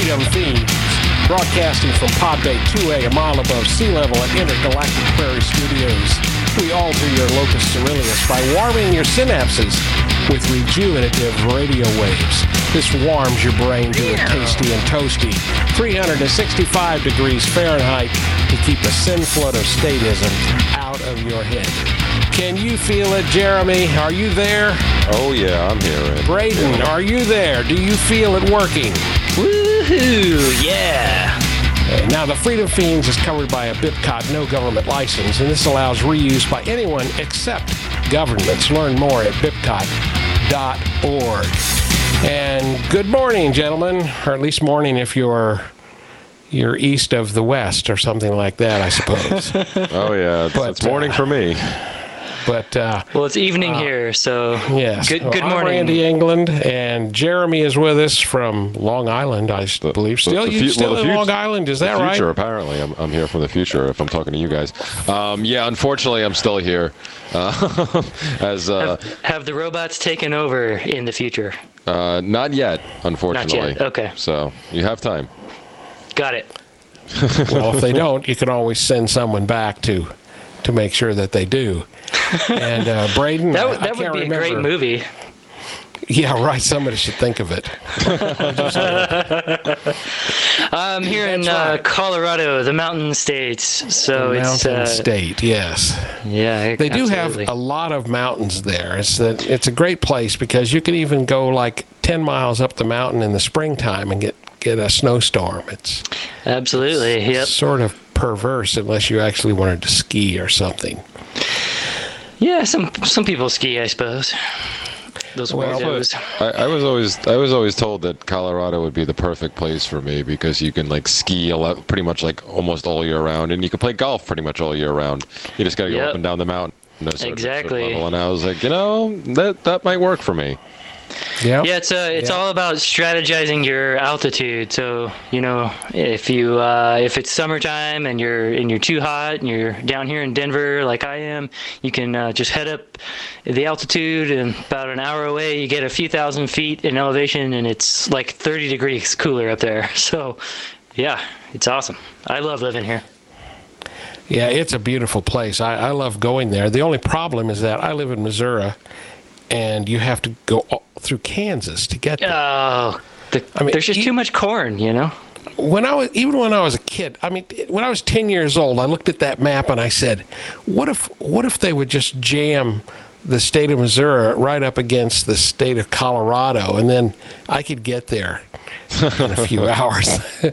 Freedom Fiends, broadcasting from Pod Bay 2A, a mile above sea level at Intergalactic Prairie Studios. We alter your locus coeruleus by warming your synapses with rejuvenative radio waves. This warms your brain to a tasty and toasty 365 degrees Fahrenheit to keep a sin flood of statism out of your head. Can you feel it, Jeremy? Are you there? Oh, yeah, I'm here. Braden, are you there? Do you feel it working? Woohoo! Yeah! Now, the Freedom Fiends is covered by a BIPCOT no government license, and this allows reuse by anyone except governments. Learn more at bipcot.org. And good morning, gentlemen, or at least morning if you're east of the west or something like that, I suppose. Oh, yeah, it's morning for me. But well, it's evening here, so yes. Good morning. I'm Randy England, and Jeremy is with us from Long Island, I believe. Still in Long Island, is that right? Future, apparently. I'm here from the future. If I'm talking to you guys, yeah. Unfortunately, I'm still here. Have the robots taken over in the future? Not yet, unfortunately. Not yet. Okay. So you have time. Got it. Well, if they don't, you can always send someone back to make sure that they do. And Braden, that would be a great movie. Yeah, right. Somebody should think of it. I'm here in Colorado, the Mountain States. So Mountain State, yes. Yeah, they do have a lot of mountains there. It's a great place because you can even go like 10 miles up the mountain in the springtime and get a snowstorm. It's sort of perverse unless you actually wanted to ski or something. Yeah, some people ski, I suppose. Those weirdos. I was always told that Colorado would be the perfect place for me because you can like ski pretty much like almost all year round, and you can play golf pretty much all year round. You just got to go up and down the mountain. Exactly. And I was like, that might work for me. Yeah, it's all about strategizing your altitude. So if it's summertime and you're too hot and you're down here in Denver like I am, you can just head up the altitude, and about an hour away you get a few thousand feet in elevation, and it's like 30 degrees cooler up there. So yeah, it's awesome. I love living here. Yeah, it's a beautiful place. I love going there. The only problem is that I live in Missouri, and you have to go through Kansas to get there. Oh, there's just too much corn, When I was a kid, when I was 10 years old, I looked at that map and I said, what if they would just jam the state of Missouri right up against the state of Colorado, and then I could get there in a few hours.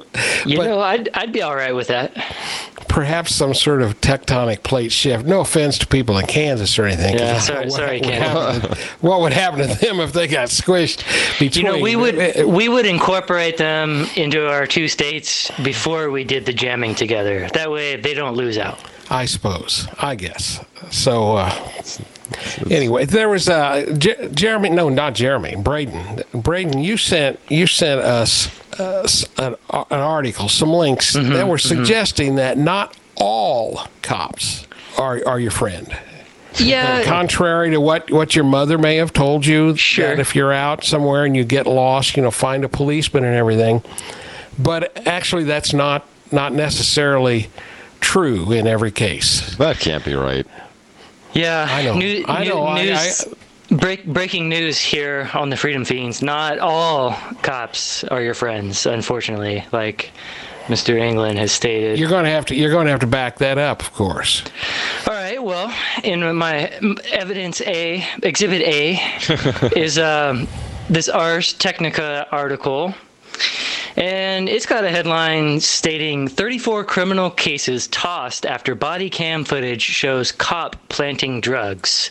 I'd be all right with that. Perhaps some sort of tectonic plate shift. No offense to people in Kansas or anything. Yeah, sorry, Kansas. What would happen to them if they got squished between? We would incorporate them into our two states before we did the jamming together. That way they don't lose out. I guess. So, anyway, there was Jeremy. No, not Jeremy. Braden. Braden, you sent us an article, some links that were suggesting that not all cops are your friend. Yeah. Contrary to what your mother may have told you, sure. That if you're out somewhere and you get lost, find a policeman and everything. But actually, that's not necessarily true in every case. That can't be right. Yeah, I know. Breaking news here on the Freedom Fiends. Not all cops are your friends, unfortunately. Like Mr. England has stated. You're going to have to back that up, of course. All right. Well, in my evidence exhibit A is this Ars Technica article. And it's got a headline stating 34 criminal cases tossed after body cam footage shows cop planting drugs.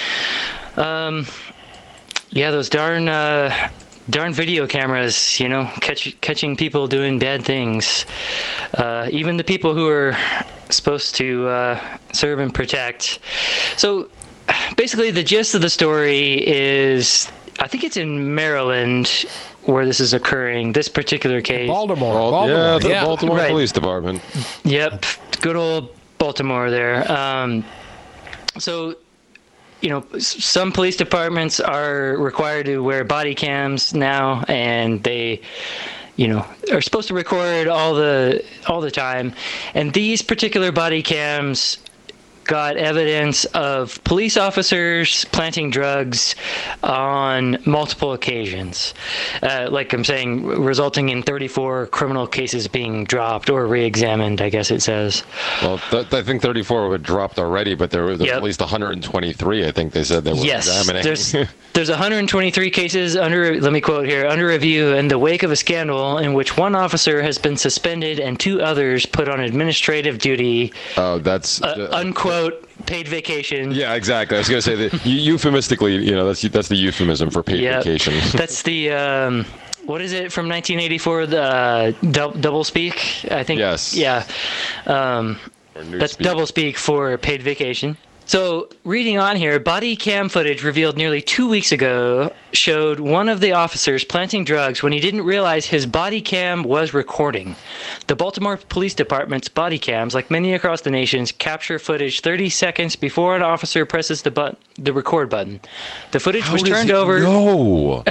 Yeah, those darn video cameras, catching people doing bad things. Even the people who are supposed to serve and protect. So basically the gist of the story is, I think it's in Maryland where this is occurring, this particular case. Baltimore. Yeah, the Baltimore right. Police Department. Yep, good old Baltimore there. So, some police departments are required to wear body cams now, and they are supposed to record all the time. And these particular body cams got evidence of police officers planting drugs on multiple occasions. Like I'm saying, resulting in 34 criminal cases being dropped or re-examined, I guess it says. Well, I think 34 were dropped already, but there were at least 123, I think they said they were examining. There's 123 cases let me quote here, under review in the wake of a scandal in which one officer has been suspended and 2 others put on administrative duty. Oh, that's... unquote, paid vacation. Yeah, exactly. I was going to say that euphemistically, that's the euphemism for paid vacation. That's the, what is it from 1984? The double speak, I think. Yes. Yeah. That's double speak for paid vacation. So, reading on here, body cam footage revealed nearly 2 weeks ago showed one of the officers planting drugs when he didn't realize his body cam was recording. The Baltimore Police Department's body cams, like many across the nation, capture footage 30 seconds before an officer presses the record button. The footage was turned over. No.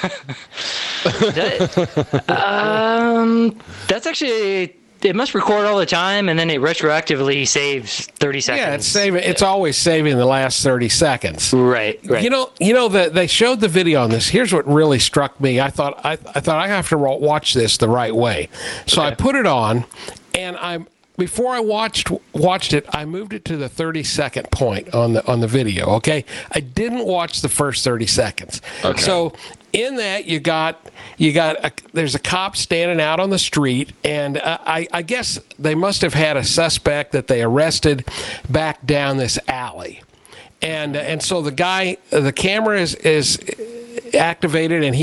That's actually... It must record all the time, and then it retroactively saves 30 seconds. Yeah, it's always saving the last 30 seconds. Right. They showed the video on this. Here's what really struck me. I thought I have to watch this the right way. So I put it on, and before I watched it, I moved it to the 30-second point on the video. Okay, I didn't watch the first 30 seconds. Okay. So in that there's a cop standing out on the street, and I guess they must have had a suspect that they arrested back down this alley, and so the camera is activated, and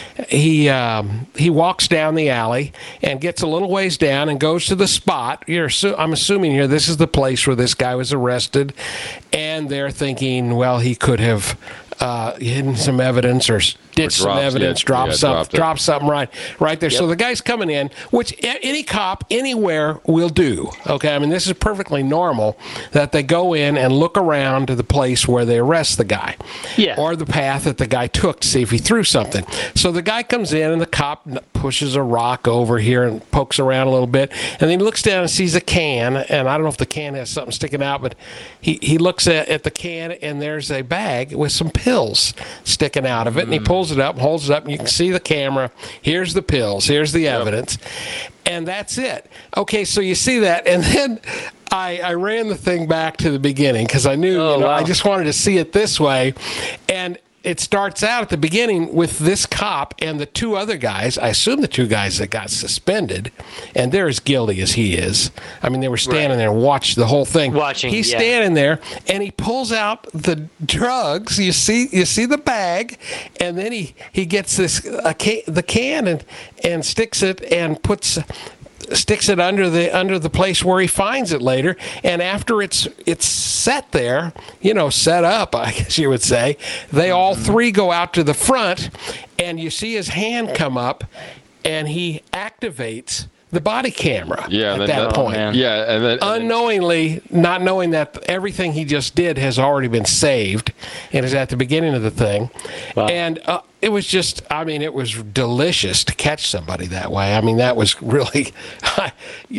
he walks down the alley and gets a little ways down and goes to the spot. I'm assuming here this is the place where this guy was arrested, and they're thinking, well, he could have hidden some evidence or ditched some evidence, dropped something right there. Yep. So the guy's coming in, which any cop anywhere will do. Okay, I mean, this is perfectly normal that they go in and look around to the place where they arrest the guy, or the path that the guy took to see if he threw something. So the guy comes in, and the cop pushes a rock over here and pokes around a little bit, and then he looks down and sees a can, and I don't know if the can has something sticking out, but he looks at the can, and there's a bag with some pills sticking out of it, and he pulls it up and holds it up, and you can see the camera. Here's the pills. Here's the evidence. And that's it. Okay, so you see that, and then I ran the thing back to the beginning because I knew I just wanted to see it this way. And it starts out at the beginning with this cop and the 2 other guys. I assume the 2 guys that got suspended, and they're as guilty as he is. I mean, they were standing there and watched the whole thing. He's standing there, and he pulls out the drugs. You see the bag, and then he gets the can and sticks it and sticks it under the place where he finds it later, and after it's set there, set up, I guess you would say, they all 3 go out to the front, and you see his hand come up, and he activates the body camera at that point. And then unknowingly, not knowing that everything he just did has already been saved and is at the beginning of the thing. Wow. And it was just, it was delicious to catch somebody that way. I mean, that was really, wow.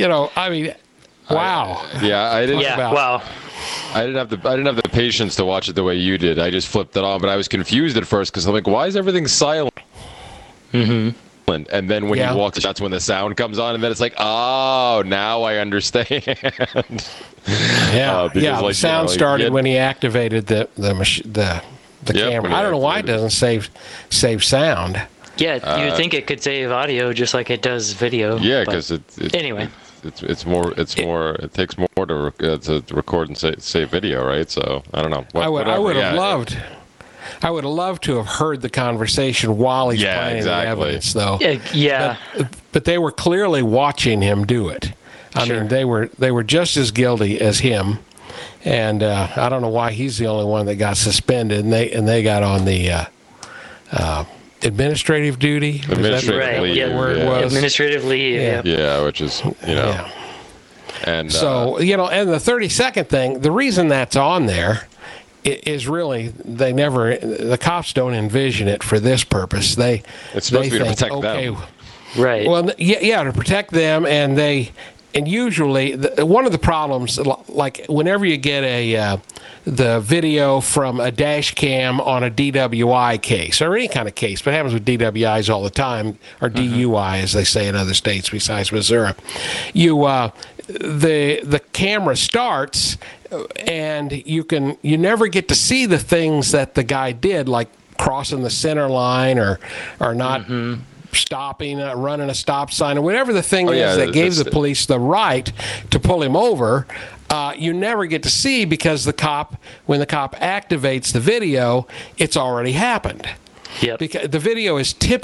I didn't have the patience to watch it the way you did. I just flipped it on, but I was confused at first because I'm like, why is everything silent? Mm-hmm. And then when he walks, that's when the sound comes on, and then it's like, oh, now I understand. The sound started when he activated the camera. I don't know why it doesn't save sound. Yeah, you would think it could save audio just like it does video. Yeah, because anyway. It takes more to record and save video, right? So I don't know. I would have loved. I would have loved to have heard the conversation while he's planning the evidence, though. Yeah. But they were clearly watching him do it. I mean, they were just as guilty as him, and I don't know why he's the only one that got suspended, and they got on the administrative duty. Administrative leave. Administrative leave. Yeah, which is and so and the 30-second thing. The reason that's on there is really the cops don't envision it for this purpose. It's supposed to be to protect them. Right. Well, yeah, to protect them, and usually one of the problems, like whenever you get the video from a dash cam on a DWI case or any kind of case, but it happens with DWIs all the time, or DUI as they say in other states besides Missouri, the camera starts and you never get to see the things that the guy did, like crossing the center line or not stopping, running a stop sign, or whatever the thing is that gave the police the right to pull him over. You never get to see, because when the cop activates the video, it's already happened. Yep. Because the video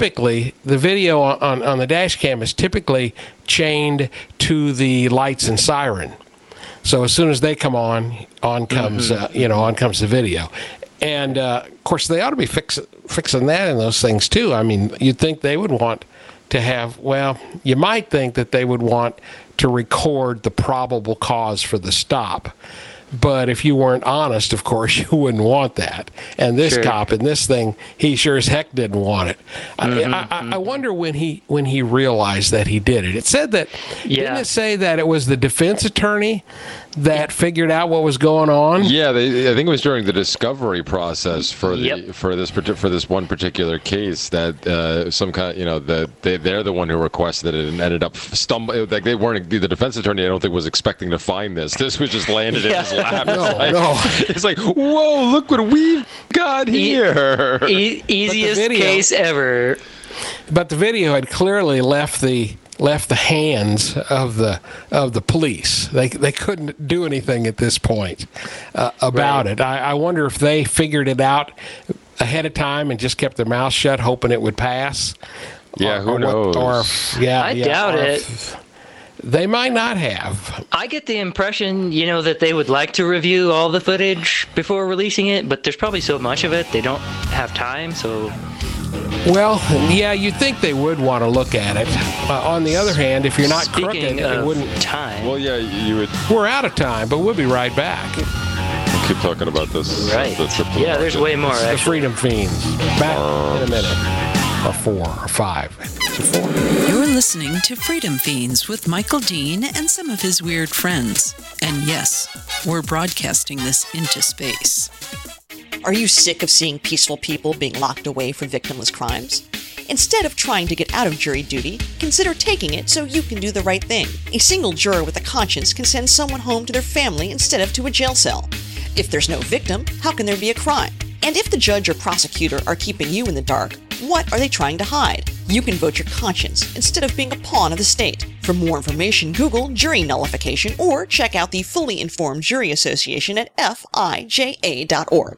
on the dash cam is typically chained to the lights and siren. So as soon as they come on comes the video. And of course, they ought to be fixing that in those things too. I mean, you'd think they would want to have. Well, you might think that they would want to record the probable cause for the stop. But if you weren't honest, of course, you wouldn't want that. And this cop in this thing, he sure as heck didn't want it. I wonder when he realized that he did it. It said that, didn't it say that it was the defense attorney that figured out what was going on? Yeah, I think it was during the discovery process for this one particular case that some kind, they're the one who requested it and ended up stumbling. Like they weren't, the defense attorney, I don't think, was expecting to find this. This was just landed in his lap. No. It's like, whoa, look what we've got here. Easiest case ever. But the video had clearly left the hands of the police. They couldn't do anything at this point about it. I wonder if they figured it out ahead of time and just kept their mouth shut, hoping it would pass. Yeah, who knows? I doubt it. They might not have. I get the impression, that they would like to review all the footage before releasing it, but there's probably so much of it they don't have time. So. Well, yeah, you'd think they would want to look at it. On the other hand, if you're not crooked, it wouldn't. Time. Well, yeah, you would. We're out of time, but we'll be right back. We'll keep talking about this. Right. There's way more. The Freedom Fiends. Back in a minute. Or 4 or 5. You're listening to Freedom Fiends with Michael Dean and some of his weird friends. And yes, we're broadcasting this into space. Are you sick of seeing peaceful people being locked away for victimless crimes? Instead of trying to get out of jury duty, consider taking it so you can do the right thing. A single juror with a conscience can send someone home to their family instead of to a jail cell. If there's no victim, how can there be a crime? And if the judge or prosecutor are keeping you in the dark, what are they trying to hide? You can vote your conscience instead of being a pawn of the state. For more information, Google jury nullification or check out the Fully Informed Jury Association at fija.org.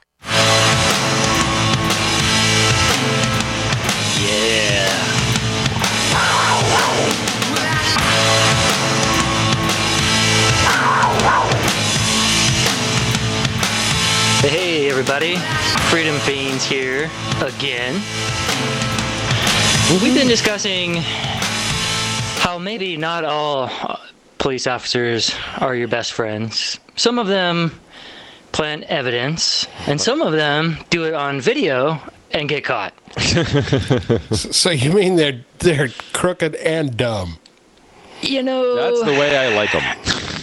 Hey everybody, Freedom Fiends here again. We've been discussing how maybe not all police officers are your best friends. Some of them plant evidence, and some of them do it on video and get caught. So you mean they're crooked and dumb? That's the way I like them.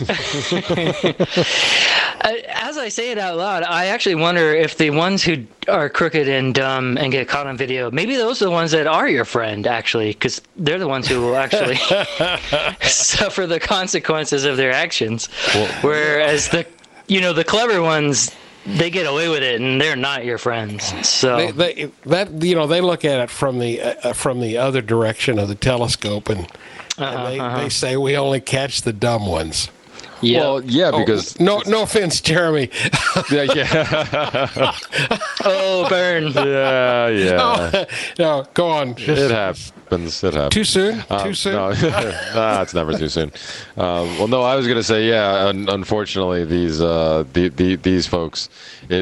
As I say it out loud, I actually wonder if the ones who are crooked and dumb and get caught on video, maybe those are the ones that are your friend, actually, because they're the ones who will actually suffer the consequences of their actions. Whereas the clever ones, they get away with it, and they're not your friends. So they look at it from the other direction of the telescope, and they say we only catch the dumb ones. Yeah. Well, yeah, because no offense, Jeremy. Yeah. Oh, burn. Yeah. No, go on. It happens. Too soon? Too soon? No, it's never too soon. Well, no, I was going to say, yeah. Unfortunately, these folks,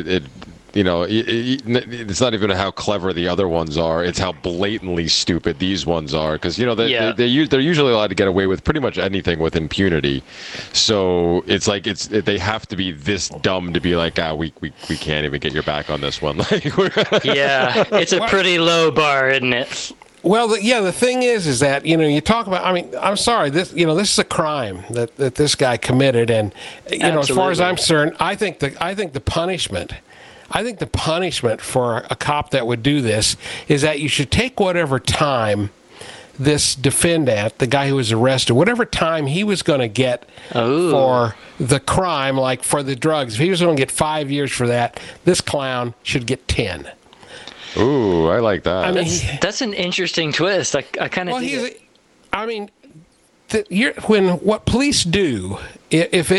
it's not even how clever the other ones are. It's how blatantly stupid these ones are. Because they're usually allowed to get away with pretty much anything with impunity. So it's like they have to be this dumb to be like, we can't even get your back on this one. Yeah, it's a pretty low bar, isn't it? Well, the thing is that, you talk about, I mean, I'm sorry, this is a crime that this guy committed. And, as far as I'm concerned, I think the punishment for a cop that would do this is that you should take whatever time this defendant, the guy who was arrested, whatever time he was going to get for the crime, like for the drugs, if he was going to get 5 years for that, this clown should get 10. Ooh, I like that. I mean, that's an interesting twist. I kind of. Well, what police do, if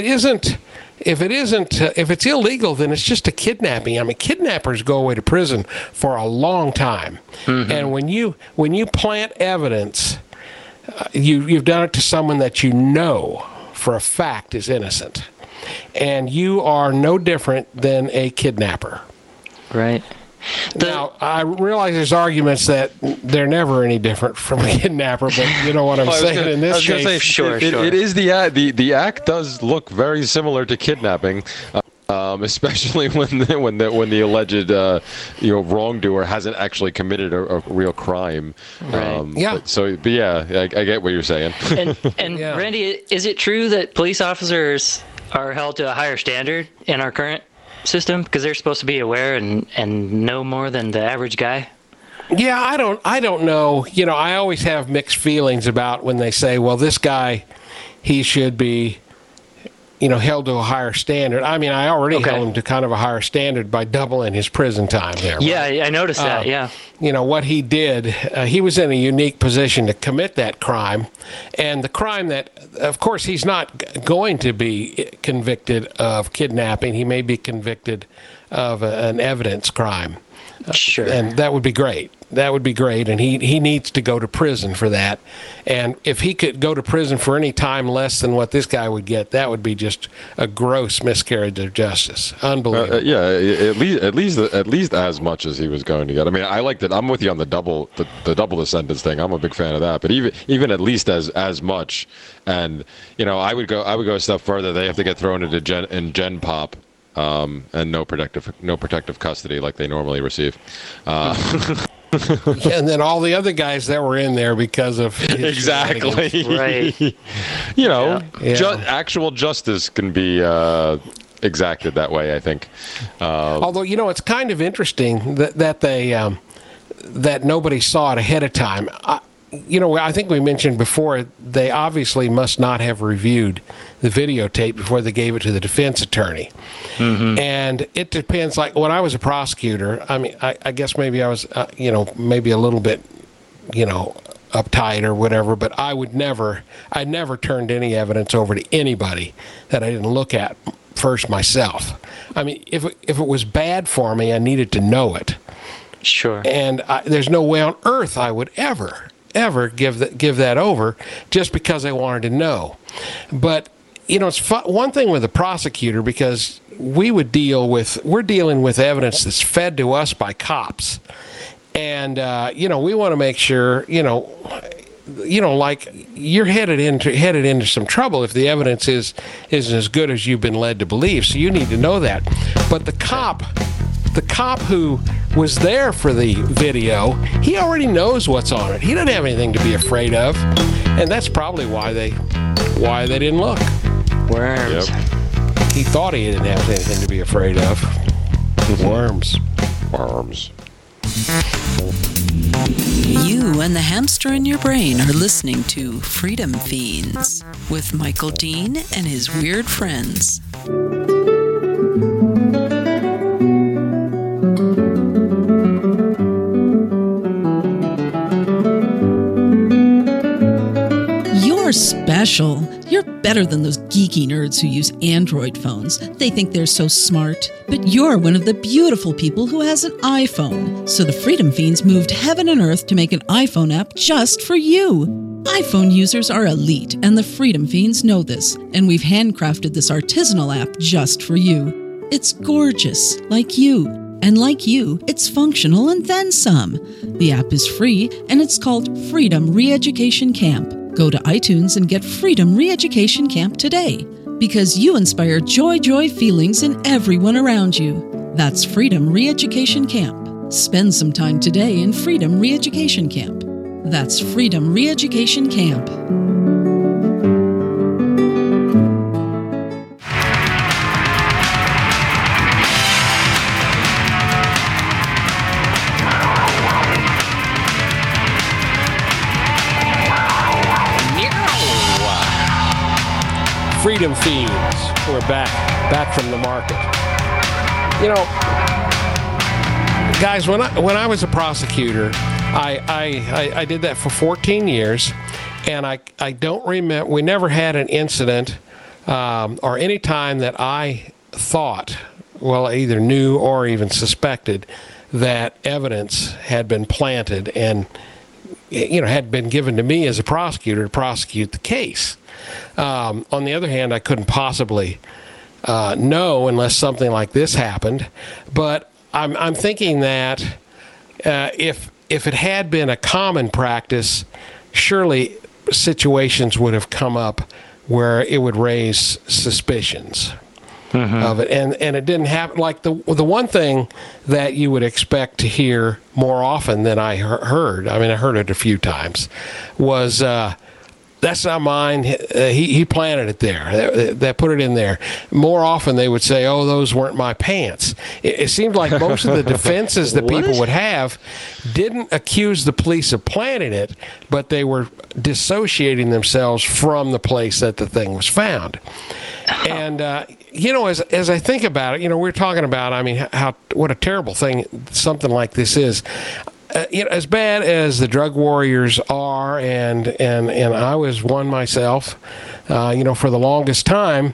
it's illegal, then it's just a kidnapping. I mean, kidnappers go away to prison for a long time, and when you plant evidence, you've done it to someone that you know for a fact is innocent, and you are no different than a kidnapper. Right. Now, I realize there's arguments that they're never any different from a kidnapper, but you know what I'm saying in this case. Sure. It is the act does look very similar to kidnapping, especially when the alleged wrongdoer hasn't actually committed a real crime. Right. I get what you're saying. And Randy, is it true that police officers are held to a higher standard in our current system because they're supposed to be aware and know more than the average guy? Yeah, I don't know. I always have mixed feelings about when they say, well, this guy, he should be, held to a higher standard. I mean, I already held him to kind of a higher standard by doubling his prison time there. Yeah, right? I noticed that, yeah. What he did, he was in a unique position to commit that crime. And the crime that, of course, he's not going to be convicted of kidnapping. He may be convicted of an evidence crime. Sure. And that would be great. That would be great, and he needs to go to prison for that. And if he could go to prison for any time less than what this guy would get, that would be just a gross miscarriage of justice. Unbelievable. At least as much as he was going to get. I mean, I like that. I'm with you on the double the sentence thing. I'm a big fan of that. But even at least as much, and I would go a step further. They have to get thrown into Gen Pop. And no protective custody like they normally receive. And then all the other guys that were in there because of exactly right. Actual justice can be exacted that way, I think. Although it's kind of interesting that they that nobody saw it ahead of time. I think we mentioned before they obviously must not have reviewed the videotape before they gave it to the defense attorney. Mm-hmm. And it depends. Like when I was a prosecutor, I mean, I guess maybe I was, maybe a little bit, uptight or whatever, but I never turned any evidence over to anybody that I didn't look at first myself. I mean, if it was bad for me, I needed to know it. Sure. And there's no way on earth I would ever give that over just because I wanted to know. But it's one thing with the prosecutor because we're dealing with evidence that's fed to us by cops, and we want to make sure like you're headed into some trouble if the evidence isn't as good as you've been led to believe. So you need to know that. But the cop who was there for the video, he already knows what's on it. He doesn't have anything to be afraid of, and that's probably why they didn't look. Worms. Yep. He thought he didn't have anything to be afraid of. Worms. You and the hamster in your brain are listening to Freedom Fiends with Michael Dean and his weird friends. You're special. You're better than those geeky nerds who use Android phones. They think they're so smart. But you're one of the beautiful people who has an iPhone. So the Freedom Fiends moved heaven and earth to make an iPhone app just for you. iPhone users are elite, and the Freedom Fiends know this. And we've handcrafted this artisanal app just for you. It's gorgeous, like you. And like you, it's functional and then some. The app is free, and it's called Freedom Re-Education Camp. Go to iTunes and get Freedom Re-Education Camp today. Because you inspire joy feelings in everyone around you. That's Freedom Re-Education Camp. Spend some time today in Freedom Re-Education Camp. That's Freedom Re-Education Camp. Freedom Fiends. We're back from the market. You know, guys, when I was a prosecutor, I did that for 14 years, and I don't remember, we never had an incident or any time that I thought, well, either knew or even suspected that evidence had been planted and, you know, had been given to me as a prosecutor to prosecute the case. On the other hand, I couldn't possibly know unless something like this happened. But I'm thinking that if it had been a common practice, surely situations would have come up where it would raise suspicions of it, and it didn't happen. Like the one thing that you would expect to hear more often than I heard. I mean, I heard it a few times. Was that's not mine. He planted it there. They put it in there. More often they would say, oh, those weren't my pants. It seemed like most of the defenses that people would have didn't accuse the police of planting it, but they were dissociating themselves from the place that the thing was found. And, you know, as I think about it, you know, we're talking about, I mean, what a terrible thing something like this is. You know, as bad as the drug warriors are, and I was one myself, you know, for the longest time,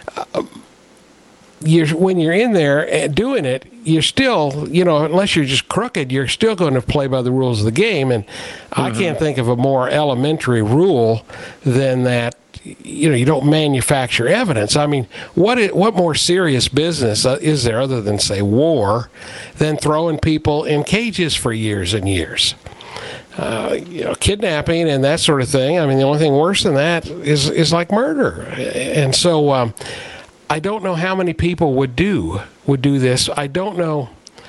when you're in there doing it, you're still, you know, unless you're just crooked, you're still going to play by the rules of the game. And I can't think of a more elementary rule than that. You know, you don't manufacture evidence. I mean, what more serious business is there other than, say, war, than throwing people in cages for years and years? You know, kidnapping and that sort of thing. I mean, the only thing worse than that is like murder. And so I don't know how many people would do this. I don't know.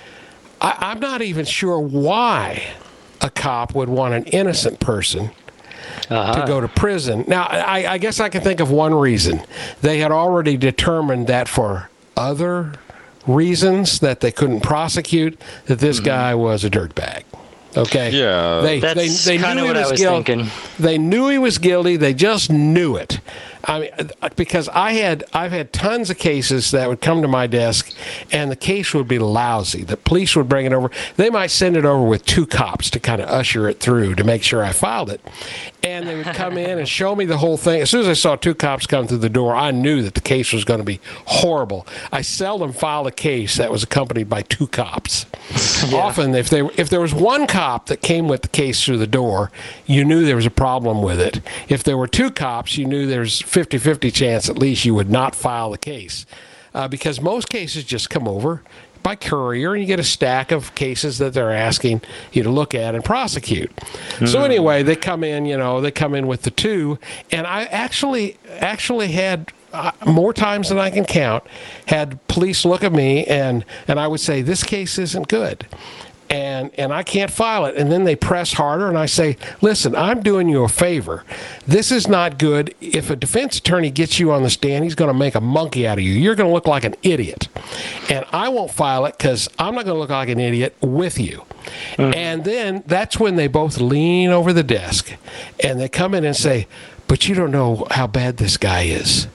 I'm not even sure why a cop would want an innocent person to go to prison. Now, I guess I can think of one reason. They had already determined that for other reasons that they couldn't prosecute, that this guy was a dirtbag. Okay? Yeah. That's kind of what I was thinking. They knew he was guilty. They just knew it. I mean, because I've had tons of cases that would come to my desk, and the case would be lousy. The police would bring it over. They might send it over with 2 cops to kind of usher it through to make sure I filed it. And they would come in and show me the whole thing. As soon as I saw 2 cops come through the door, I knew that the case was going to be horrible. I seldom filed a case that was accompanied by 2 cops. Yeah. Often, if there was 1 cop that came with the case through the door, you knew there was a problem with it. If there were 2 cops, you knew there's 50-50 chance at least you would not file the case, because most cases just come over by courier, and you get a stack of cases that they're asking you to look at and prosecute. So anyway, they come in with the 2, and I actually had more times than I can count had police look at me and I would say, this case isn't good. And I can't file it. And then they press harder, and I say, listen, I'm doing you a favor. This is not good. If a defense attorney gets you on the stand, he's going to make a monkey out of you. You're going to look like an idiot. And I won't file it because I'm not going to look like an idiot with you. And then that's when they both lean over the desk, and they come in and say, but you don't know how bad this guy is.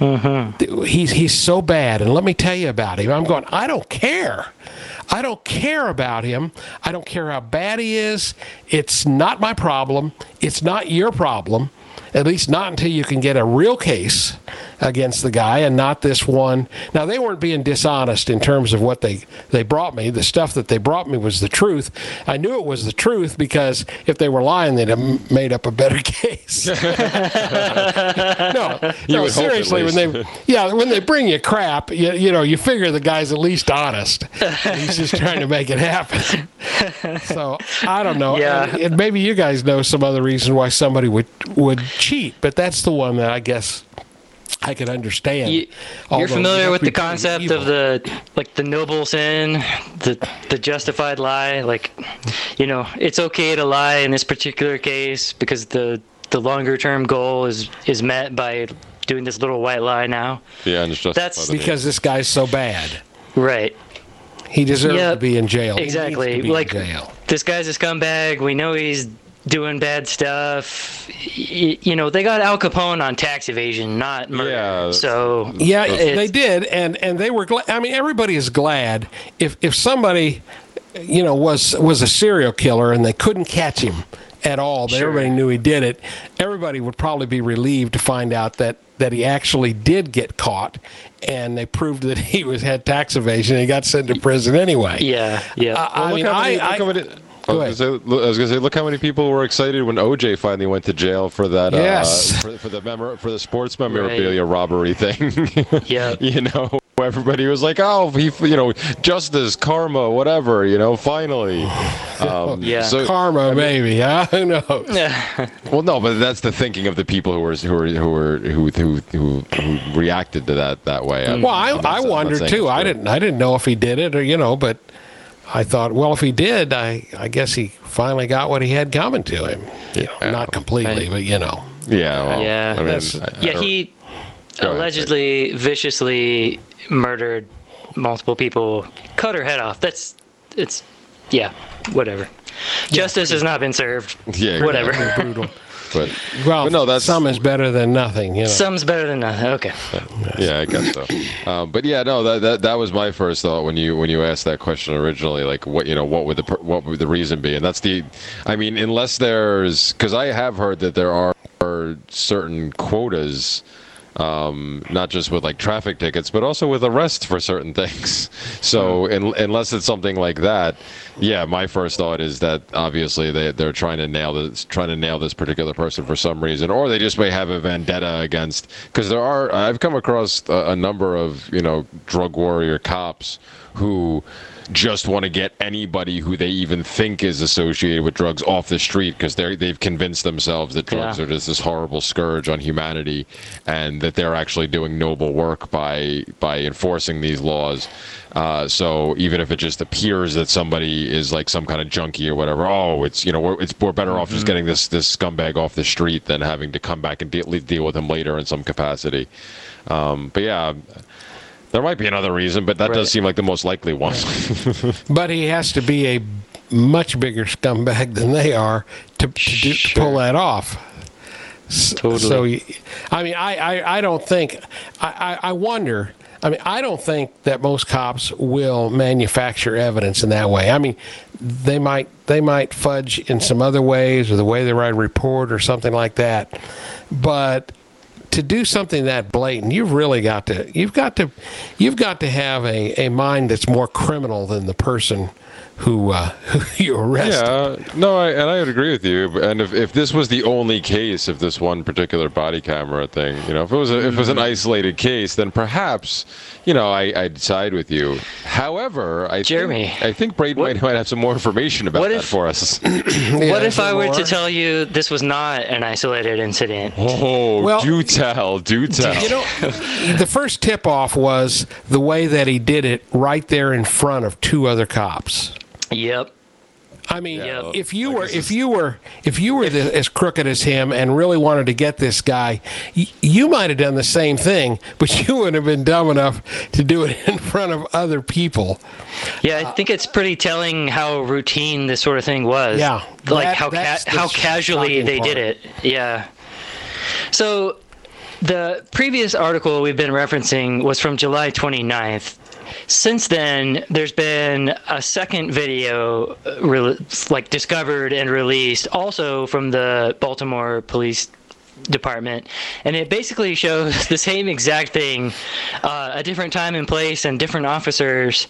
He's so bad, and let me tell you about him. I'm going, I don't care. I don't care about him. I don't care how bad he is. It's not my problem. It's not your problem. At least not until you can get a real case against the guy and not this one. Now, they weren't being dishonest in terms of what they brought me. The stuff that they brought me was the truth. I knew it was the truth because if they were lying, they'd have made up a better case. No, seriously, when they bring you crap, you figure the guy's at least honest. He's just trying to make it happen. So, I don't know. Yeah. And maybe you guys know some other reason why somebody would cheat, but that's the one that I guess I could understand. You're familiar with the concept of the noble sin, the justified lie. Like, it's okay to lie in this particular case because the longer term goal is met by doing this little white lie now. Yeah, and it's just that's because this guy's so bad. Right. He deserves to be in jail. Exactly. Like, this guy's a scumbag. We know he's doing bad stuff. They got Al Capone on tax evasion, not murder. Yeah. So they did, and they were glad. I mean, everybody is glad if somebody, was a serial killer and they couldn't catch him at all, but everybody knew he did it. Everybody would probably be relieved to find out that he actually did get caught, and they proved that he had tax evasion and he got sent to prison anyway. Yeah. I was going to say, look how many people were excited when OJ finally went to jail for that. Yes. For the sports memorabilia robbery thing. Yeah. Everybody was like, "Oh, justice, karma, whatever." Finally. So, karma, maybe. Who knows? Well, no, but that's the thinking of the people who reacted to that way. I wondered too. I didn't know if he did it or but. I thought, well, if he did, I guess he finally got what he had coming to him. Not completely, but Yeah. Well, yeah. He allegedly viciously murdered multiple people, cut her head off. Whatever. Justice has not been served. Yeah. Whatever. Brutal. But no, that's some is better than nothing. Some's better than nothing. Okay. Yeah, I guess so. But yeah, no, that was my first thought when you asked that question originally. Like, what would the reason be? And that's unless because I have heard that there are certain quotas. Not just with like traffic tickets, but also with arrests for certain things. So unless it's something like that, my first thought is that obviously they're trying to nail this particular person for some reason, or they just may have a vendetta against. Because I've come across a number of drug warrior cops who just want to get anybody who they even think is associated with drugs off the street because they've convinced themselves that drugs are just this horrible scourge on humanity, and that they're actually doing noble work by enforcing these laws. So even if it just appears that somebody is like some kind of junkie or whatever, we're better off just getting this scumbag off the street than having to come back and deal with him later in some capacity. But yeah. There might be another reason, but that does seem like the most likely one. But he has to be a much bigger scumbag than they are to pull that off. Totally. So, I don't think. I wonder. I don't think that most cops will manufacture evidence in that way. They might fudge in some other ways, or the way they write a report, or something like that. But to do something that blatant, you've got to have a mind that's more criminal than the person who you arrested. Yeah, no, I would agree with you. And if this was the only case of this one particular body camera thing, if it was an isolated case, then perhaps I'd side with you. However, I think Braden might have some more information about that for us. What if I were to tell you this was not an isolated incident? Oh, do tell. The first tip-off was the way that he did it right there in front of two other cops. Yep. If you were as crooked as him and really wanted to get this guy, you might have done the same thing, but you wouldn't have been dumb enough to do it in front of other people. Yeah, I think it's pretty telling how routine this sort of thing was. Yeah, how casually they did it. Yeah. So the previous article we've been referencing was from July 29th. Since then, there's been a second video discovered and released, also from the Baltimore Police Department, and it basically shows the same exact thing, a different time and place and different officers,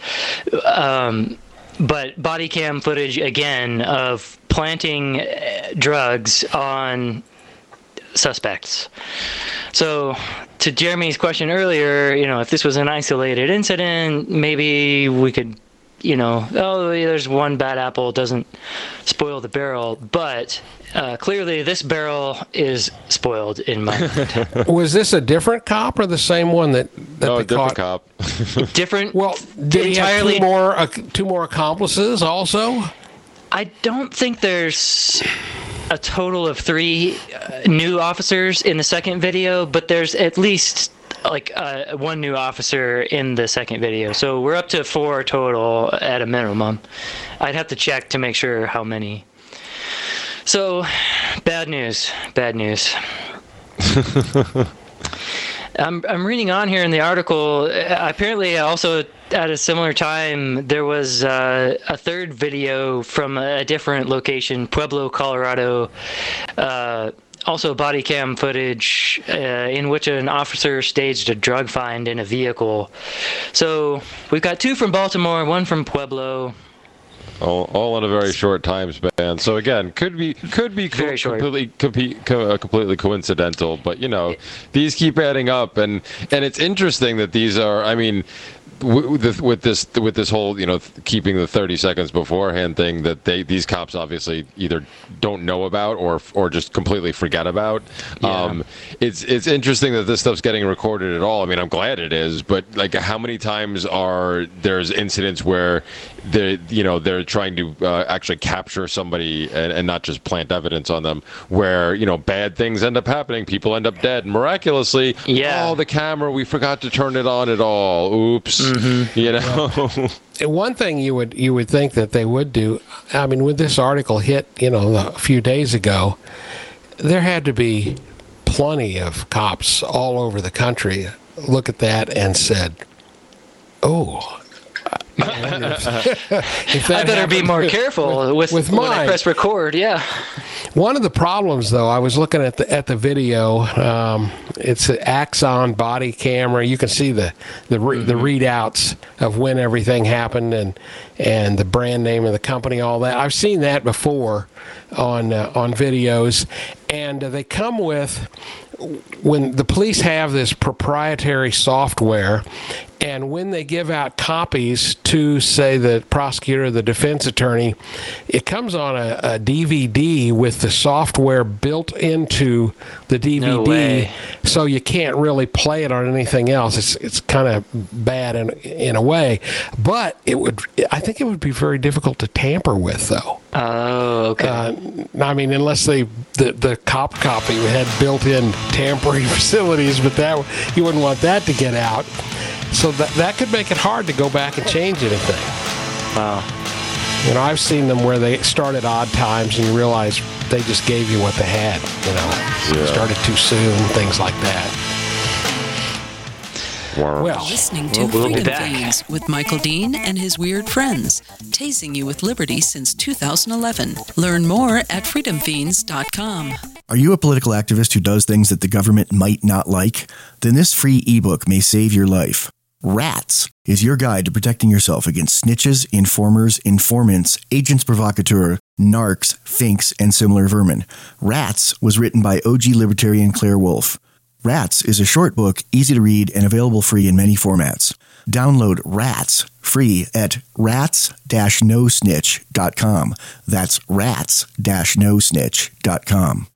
but body cam footage again of planting drugs on suspects. So, to Jeremy's question earlier, if this was an isolated incident, maybe we could there's one bad apple, doesn't spoil the barrel. But clearly this barrel is spoiled in my mind. Was this a different cop or the same one that no, they different caught? Cop. Different. Well, did he have two more accomplices also? I don't think there's a total of 3 new officers in the second video, but there's at least one new officer in the second video. So we're up to 4 total at a minimum. I'd have to check to make sure how many. So, bad news. I'm reading on here in the article. Apparently, also at a similar time, there was a third video from a different location, Pueblo, Colorado. Also body cam footage in which an officer staged a drug find in a vehicle. So we've got 2 from Baltimore, 1 from Pueblo. All in a very short time span. So again, could be completely coincidental. But these keep adding up, and it's interesting that these are. I mean, with this whole keeping the 30 seconds beforehand thing that these cops obviously either don't know about or just completely forget about. Yeah. It's interesting that this stuff's getting recorded at all. I mean, I'm glad it is, but how many times there's incidents where they're trying to actually capture somebody and not just plant evidence on them, where bad things end up happening, people end up dead, and miraculously, the camera, we forgot to turn it on at all. Oops. Mm-hmm. One thing you would think that they would do, I mean, when this article hit, a few days ago, there had to be plenty of cops all over the country look at that and said, "Oh, I better be more careful with when I press record." Yeah. One of the problems, though, I was looking at the video. It's an Axon body camera. You can see the readouts of when everything happened and the brand name of the company, all that. I've seen that before on videos, and they come with, when the police have this proprietary software, and when they give out copies to, say, the prosecutor or the defense attorney, it comes on a DVD with the software built into the DVD. No way. So you can't really play it on anything else. It's kind of bad in a way, but I think it would be very difficult to tamper with, though. Oh, okay. I mean, unless the cop copy had built-in tampering facilities, but you wouldn't want that to get out. So that could make it hard to go back and change anything. Wow. I've seen them where they start at odd times and you realize they just gave you what they had. Started too soon, things like that. Well, listening to Freedom Fiends with Michael Dean and his weird friends, tasing you with liberty since 2011. Learn more at freedomfiends.com. Are you a political activist who does things that the government might not like? Then this free ebook may save your life. Rats is your guide to protecting yourself against snitches, informers, informants, agents provocateur, narcs, finks, and similar vermin. Rats was written by OG libertarian Claire Wolfe. Rats is a short book, easy to read, and available free in many formats. Download Rats free at rats-nosnitch.com. That's rats-nosnitch.com.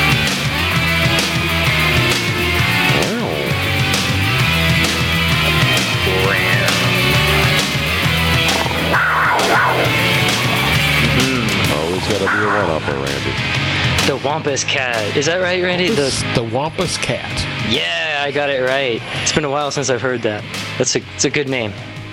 Always got to be a one-upper, Randy. The Wampus Cat. Is that right, Randy? The Wampus Cat. Yeah, I got it right. It's been a while since I've heard that. It's a good name.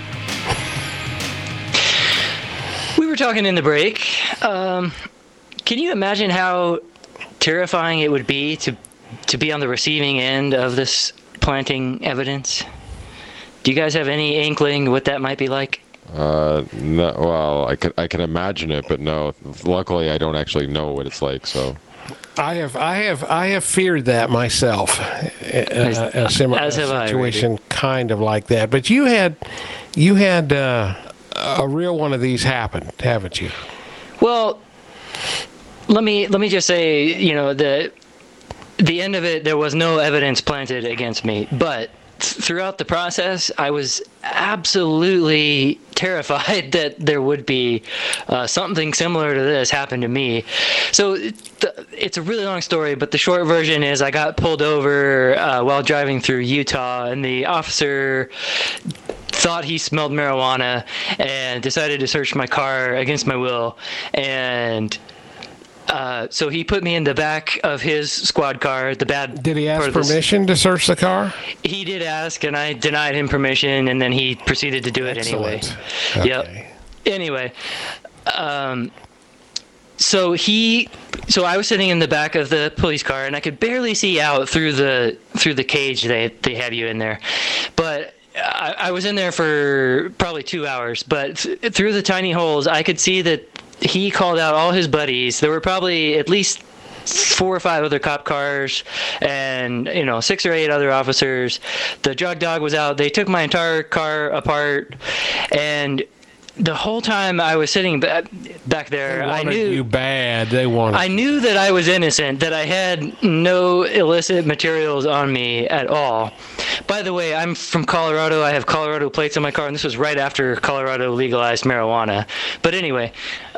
We were talking in the break. Can you imagine how terrifying it would be to be on the receiving end of this planting evidence? Do you guys have any inkling what that might be like? No. Well, I can imagine it, but no. Luckily, I don't actually know what it's like. So, I have feared that myself. A similar situation, kind of like that. But you had a real one of these happen, haven't you? Well, let me just say, the end of it, there was no evidence planted against me, but throughout the process, I was absolutely terrified that there would be something similar to this happen to me. So it's a really long story, but the short version is I got pulled over while driving through Utah, and the officer thought he smelled marijuana and decided to search my car against my will. And so he put me in the back of his squad car. Did he ask permission to search the car? He did ask, and I denied him permission, and then he proceeded to do it anyway. Okay. Yep. Anyway, so I was sitting in the back of the police car, and I could barely see out through the cage they have you in there, but I was in there for probably 2 hours. But through the tiny holes, I could see that he called out all his buddies. There were probably at least 4 or 5 other cop cars and 6 or 8 other officers. The drug dog was out. They took my entire car apart, and the whole time I was sitting back there, I knew you bad. They wanted. I knew that I was innocent, that I had no illicit materials on me at all. By the way, I'm from Colorado. I have Colorado plates on my car, and this was right after Colorado legalized marijuana. But anyway,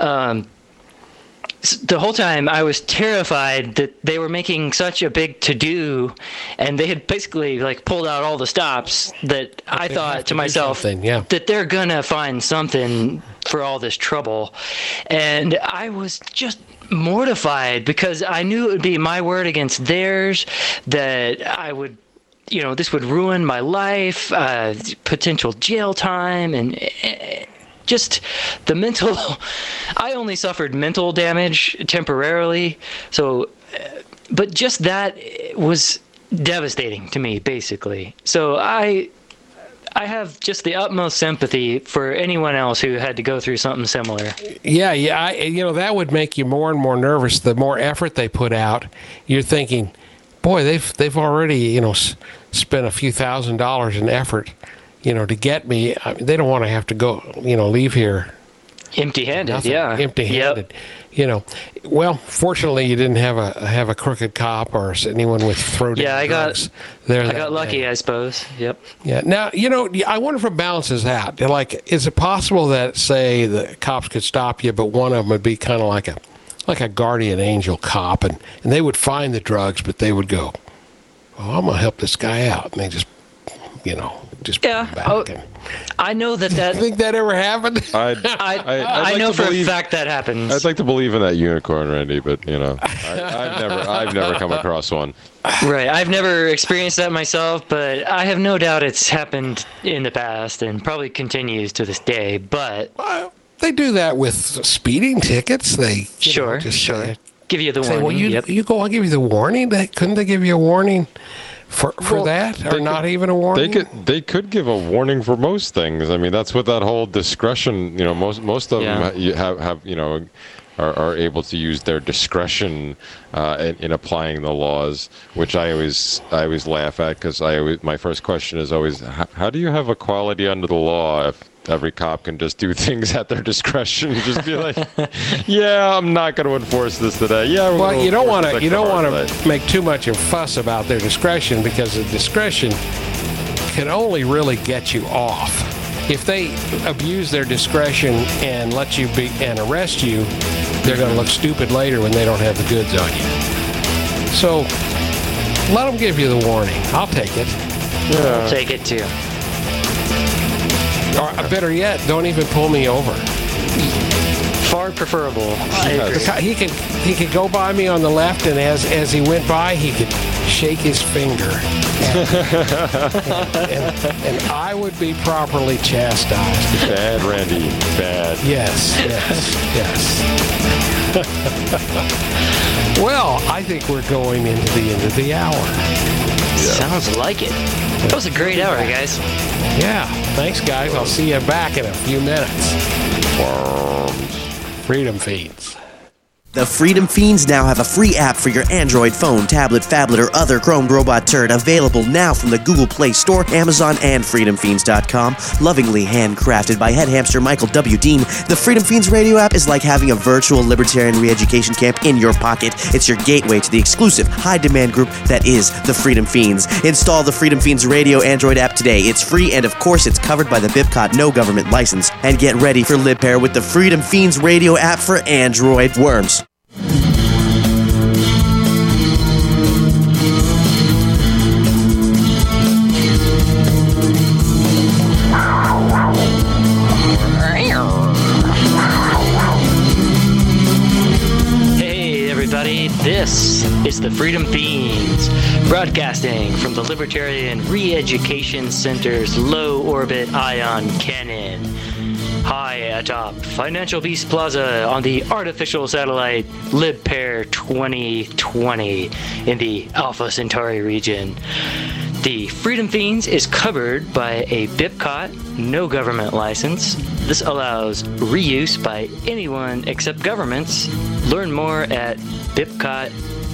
the whole time I was terrified that they were making such a big to-do, and they had basically pulled out all the stops, that I thought to myself that they're gonna find something for all this trouble. And I was just mortified because I knew it would be my word against theirs, that I would, this would ruin my life, potential jail time, and just the mental. I only suffered mental damage temporarily, so, but just that was devastating to me, basically. So I have just the utmost sympathy for anyone else who had to go through something similar. Yeah, that would make you more and more nervous. The more effort they put out, you're thinking, boy, they've already spent a few $1,000s in effort, to get me. They don't want to have to go, leave here empty-handed. Empty-handed. Yep. Well, fortunately, you didn't have a crooked cop or anyone with throat. Yeah, I got lucky, I suppose. Yep. Yeah. Now, I wonder if it balances out. Is it possible that, say, the cops could stop you, but one of them would be kind of like a guardian angel cop, and they would find the drugs, but they would go, "Oh, I'm gonna help this guy out," and they just put him back. I know that. You think that ever happened? I know for a fact that happens. I'd like to believe in that unicorn, Randy, but I've never come across one. Right, I've never experienced that myself, but I have no doubt it's happened in the past and probably continues to this day. But they do that with speeding tickets. They sure. Give you the warning. Well, you go. I'll give you the warning. Couldn't they give you a warning for that, or not even a warning? They could give a warning for most things. I mean, that's what that whole discretion. Most of them have are able to use their discretion in applying the laws, which I always laugh at, because my first question is always, how do you have equality under the law if every cop can just do things at their discretion? Just be like, yeah, I'm not going to enforce this today. Yeah. Well, you don't want to make too much of a fuss about their discretion, because the discretion can only really get you off. If they abuse their discretion and let you and arrest you, they're going to look stupid later when they don't have the goods on you. So let them give you the warning. I'll take it. Yeah. I'll take it too. Or better yet, don't even pull me over. Far preferable. He could go by me on the left, and as he went by, he could shake his finger, and I would be properly chastised. Bad, Randy. Bad. Yes. Well, I think we're going into the end of the hour. Yeah. Sounds like it. That was a great hour, guys. Yeah. Thanks, guys. I'll see you back in a few minutes. Freedom Feeds. The Freedom Fiends now have a free app for your Android phone, tablet, phablet, or other Chrome robot turd, available now from the Google Play Store, Amazon, and freedomfiends.com. Lovingly handcrafted by head hamster Michael W. Dean, the Freedom Fiends radio app is like having a virtual libertarian re-education camp in your pocket. It's your gateway to the exclusive, high-demand group that is the Freedom Fiends. Install the Freedom Fiends radio Android app today. It's free, and of course, it's covered by the BIPCOT no government license. And get ready for LibPair with the Freedom Fiends radio app for Android. Worms. This is the Freedom Fiends, broadcasting from the Libertarian Re-Education Center's low orbit ion cannon, high atop Financial Beast Plaza on the artificial satellite LibPair 2020 in the Alpha Centauri region. The Freedom Fiends is covered by a BIPCOT no government license. This allows reuse by anyone except governments. Learn more at bipcot.org.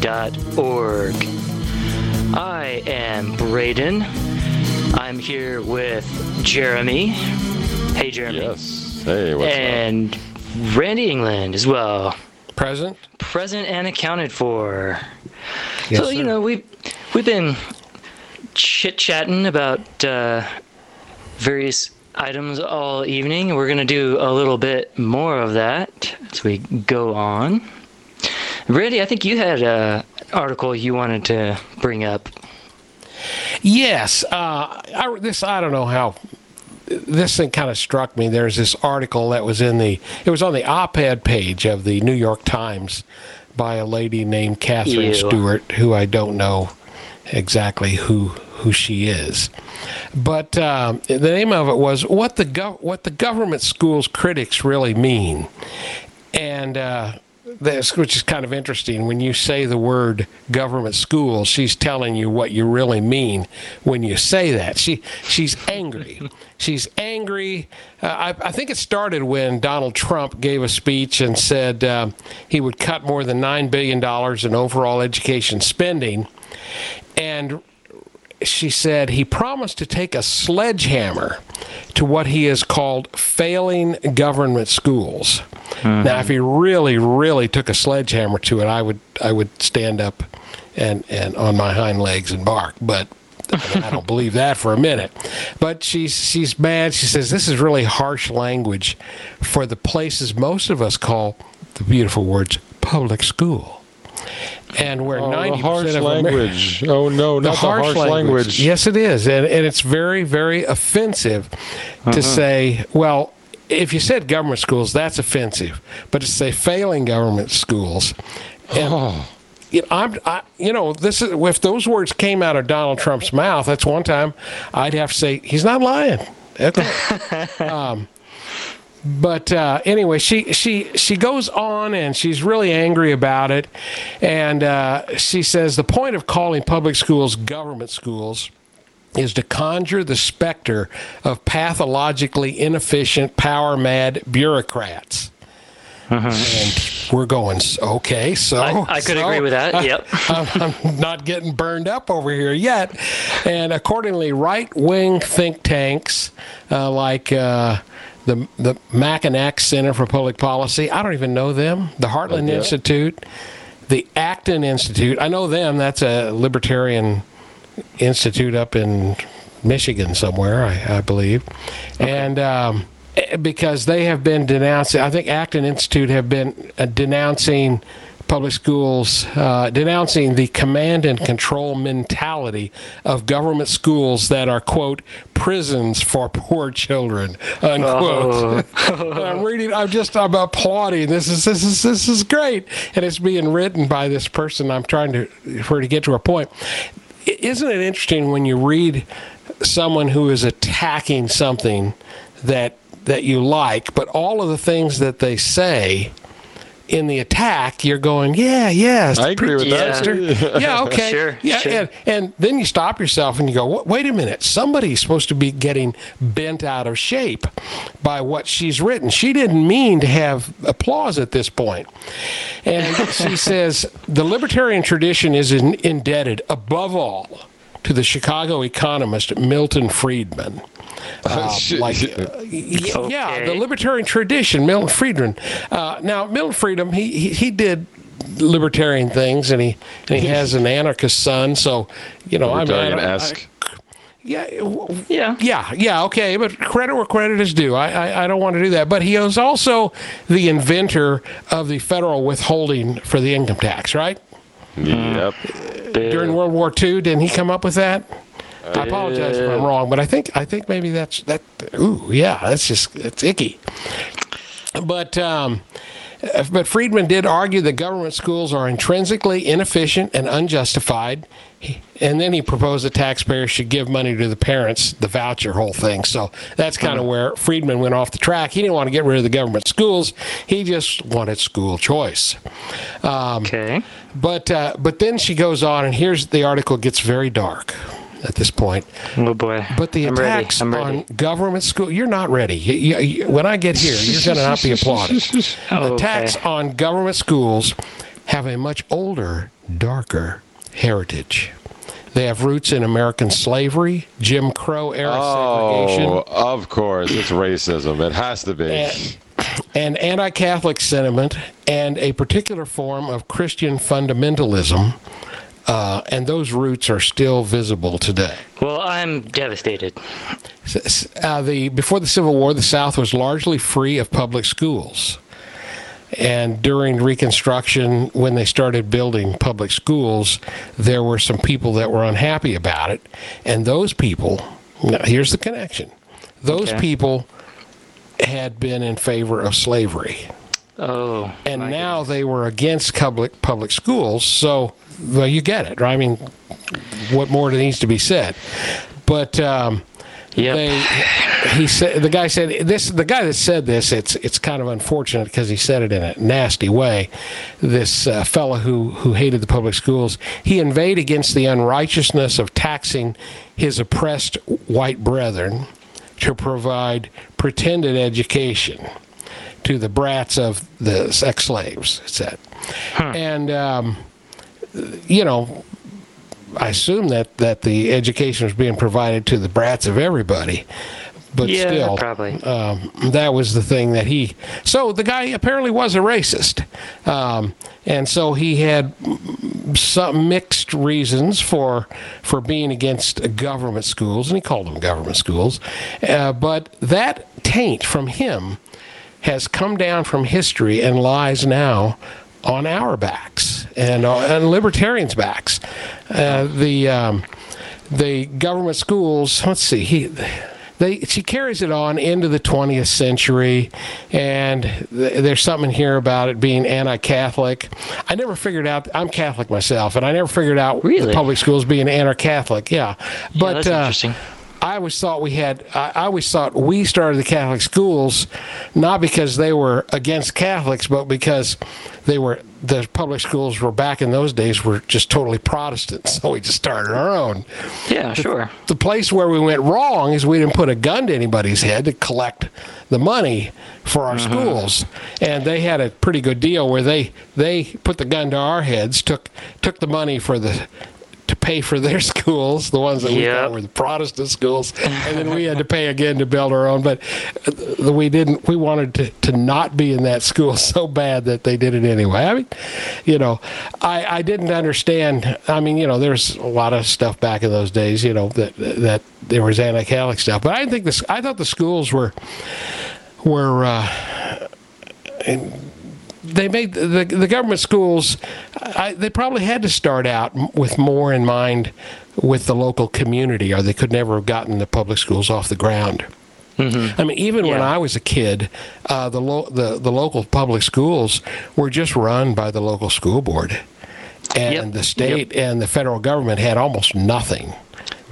I am Braden. I'm here with Jeremy. Hey, Jeremy. Yes. Hey, what's up? And Randy England as well. Present. Present and accounted for. Yes, so, sir. you know, we've been chit-chatting about various items all evening. We're going to do a little bit more of that as we go on. Randy, I think you had an article you wanted to bring up. Yes. I don't know how this thing kind of struck me. There's this article that was it was on the op-ed page of the New York Times by a lady named Catherine Stewart, who I don't know exactly who she is. But the name of it was what the government schools critics really mean. And which is kind of interesting. When you say the word government schools, she's telling you what you really mean when you say that. She's angry. She's angry. I think it started when Donald Trump gave a speech and said he would cut more than $9 billion in overall education spending. And she said he promised to take a sledgehammer to what he has called failing government schools. Mm-hmm. Now, if he really, really took a sledgehammer to it, I would stand up and on my hind legs and bark. But I don't believe that for a minute. But she's mad. She says this is really harsh language for the places most of us call, the beautiful words, public school. And where 90% harsh of language. Oh no, not the harsh language. Yes, it is, and it's very, very offensive to say. Well, if you said government schools, that's offensive, but to say failing government schools, and this is if those words came out of Donald Trump's mouth, that's one time I'd have to say he's not lying. Okay. But anyway, she goes on and she's really angry about it. And she says the point of calling public schools government schools is to conjure the specter of pathologically inefficient, power-mad bureaucrats. And we're going, okay, so... I could agree with that, yep. I'm not getting burned up over here yet. And accordingly, right-wing think tanks like... the Mackinac Center for Public Policy. I don't even know them. The Heartland Institute, the Acton Institute. I know them. That's a libertarian institute up in Michigan somewhere, I believe. Okay. And because they have been denouncing, I think Acton Institute have been denouncing public schools, denouncing the command and control mentality of government schools that are, quote, prisons for poor children, unquote. I'm applauding. This is great. And it's being written by this person. I'm trying for her to get to her point. Isn't it interesting when you read someone who is attacking something that you like, but all of the things that they say in the attack, you're going, yeah, I agree with that. Yeah, okay. Sure. And then you stop yourself and you go, wait a minute, somebody's supposed to be getting bent out of shape by what she's written. She didn't mean to have applause at this point. And she says, the libertarian tradition is indebted, above all, to the Chicago economist Milton Friedman. The libertarian tradition, Milton Friedman. Now, Milton Friedman, he did libertarian things, and he has an anarchist son. So, libertarian-esque. Okay, but credit where credit is due. I don't want to do that. But he was also the inventor of the federal withholding for the income tax, right? Yep. During World War II, didn't he come up with that? I apologize if I'm wrong, but I think maybe that's that. Ooh, yeah, it's icky. But Friedman did argue that government schools are intrinsically inefficient and unjustified, and then he proposed that taxpayers should give money to the parents, the voucher whole thing. So that's kind of where Friedman went off the track. He didn't want to get rid of the government schools. He just wanted school choice. Okay. But then she goes on, and here's the article gets very dark at this point. Oh, boy. But the attacks on government school, you're not ready. When I get here, you're going to not be applauded. Attacks on government schools have a much older, darker heritage. They have roots in American slavery, Jim Crow era segregation. Oh, of course. It's racism. It has to be. And anti-Catholic sentiment and a particular form of Christian fundamentalism. And those roots are still visible today. Well, I'm devastated. Before the Civil War, the South was largely free of public schools. And during Reconstruction, when they started building public schools, there were some people that were unhappy about it. And those people, now here's the connection, those people had been in favor of slavery. Oh. And now they were against public schools, so... Well, you get it, right? I mean, what more needs to be said? But the guy that said this. It's kind of unfortunate because he said it in a nasty way. This fellow who hated the public schools, he inveighed against the unrighteousness of taxing his oppressed white brethren to provide pretended education to the brats of the sex slaves. It said, and. I assume that the education was being provided to the brats of everybody, but still, probably. That was the thing that he. So the guy apparently was a racist, and so he had some mixed reasons for being against government schools, and he called them government schools. But that taint from him has come down from history and lies now on our backs and libertarians' backs. The government schools, let's see, she carries it on into the 20th century, and there's something here about it being anti-Catholic. I never figured out, I'm Catholic myself, and I never figured out the public schools being anti-Catholic. But that's interesting. I always thought we started the Catholic schools not because they were against Catholics, but because the public schools were back in those days were just totally Protestant, so we just started our own. Yeah, sure. The place where we went wrong is we didn't put a gun to anybody's head to collect the money for our schools, and they had a pretty good deal where they put the gun to our heads, took the money to pay for their schools, the ones that we thought were the Protestant schools, and then we had to pay again to build our own. But we didn't. We wanted to not be in that school so bad that they did it anyway. I mean, I didn't understand. I mean, there's a lot of stuff back in those days, that there was anti-Catholic stuff. But I thought the schools were they made the government schools, they probably had to start out with more in mind with the local community, or they could never have gotten the public schools off the ground. I mean, even when I was a kid, the local public schools were just run by the local school board. And the state and the federal government had almost nothing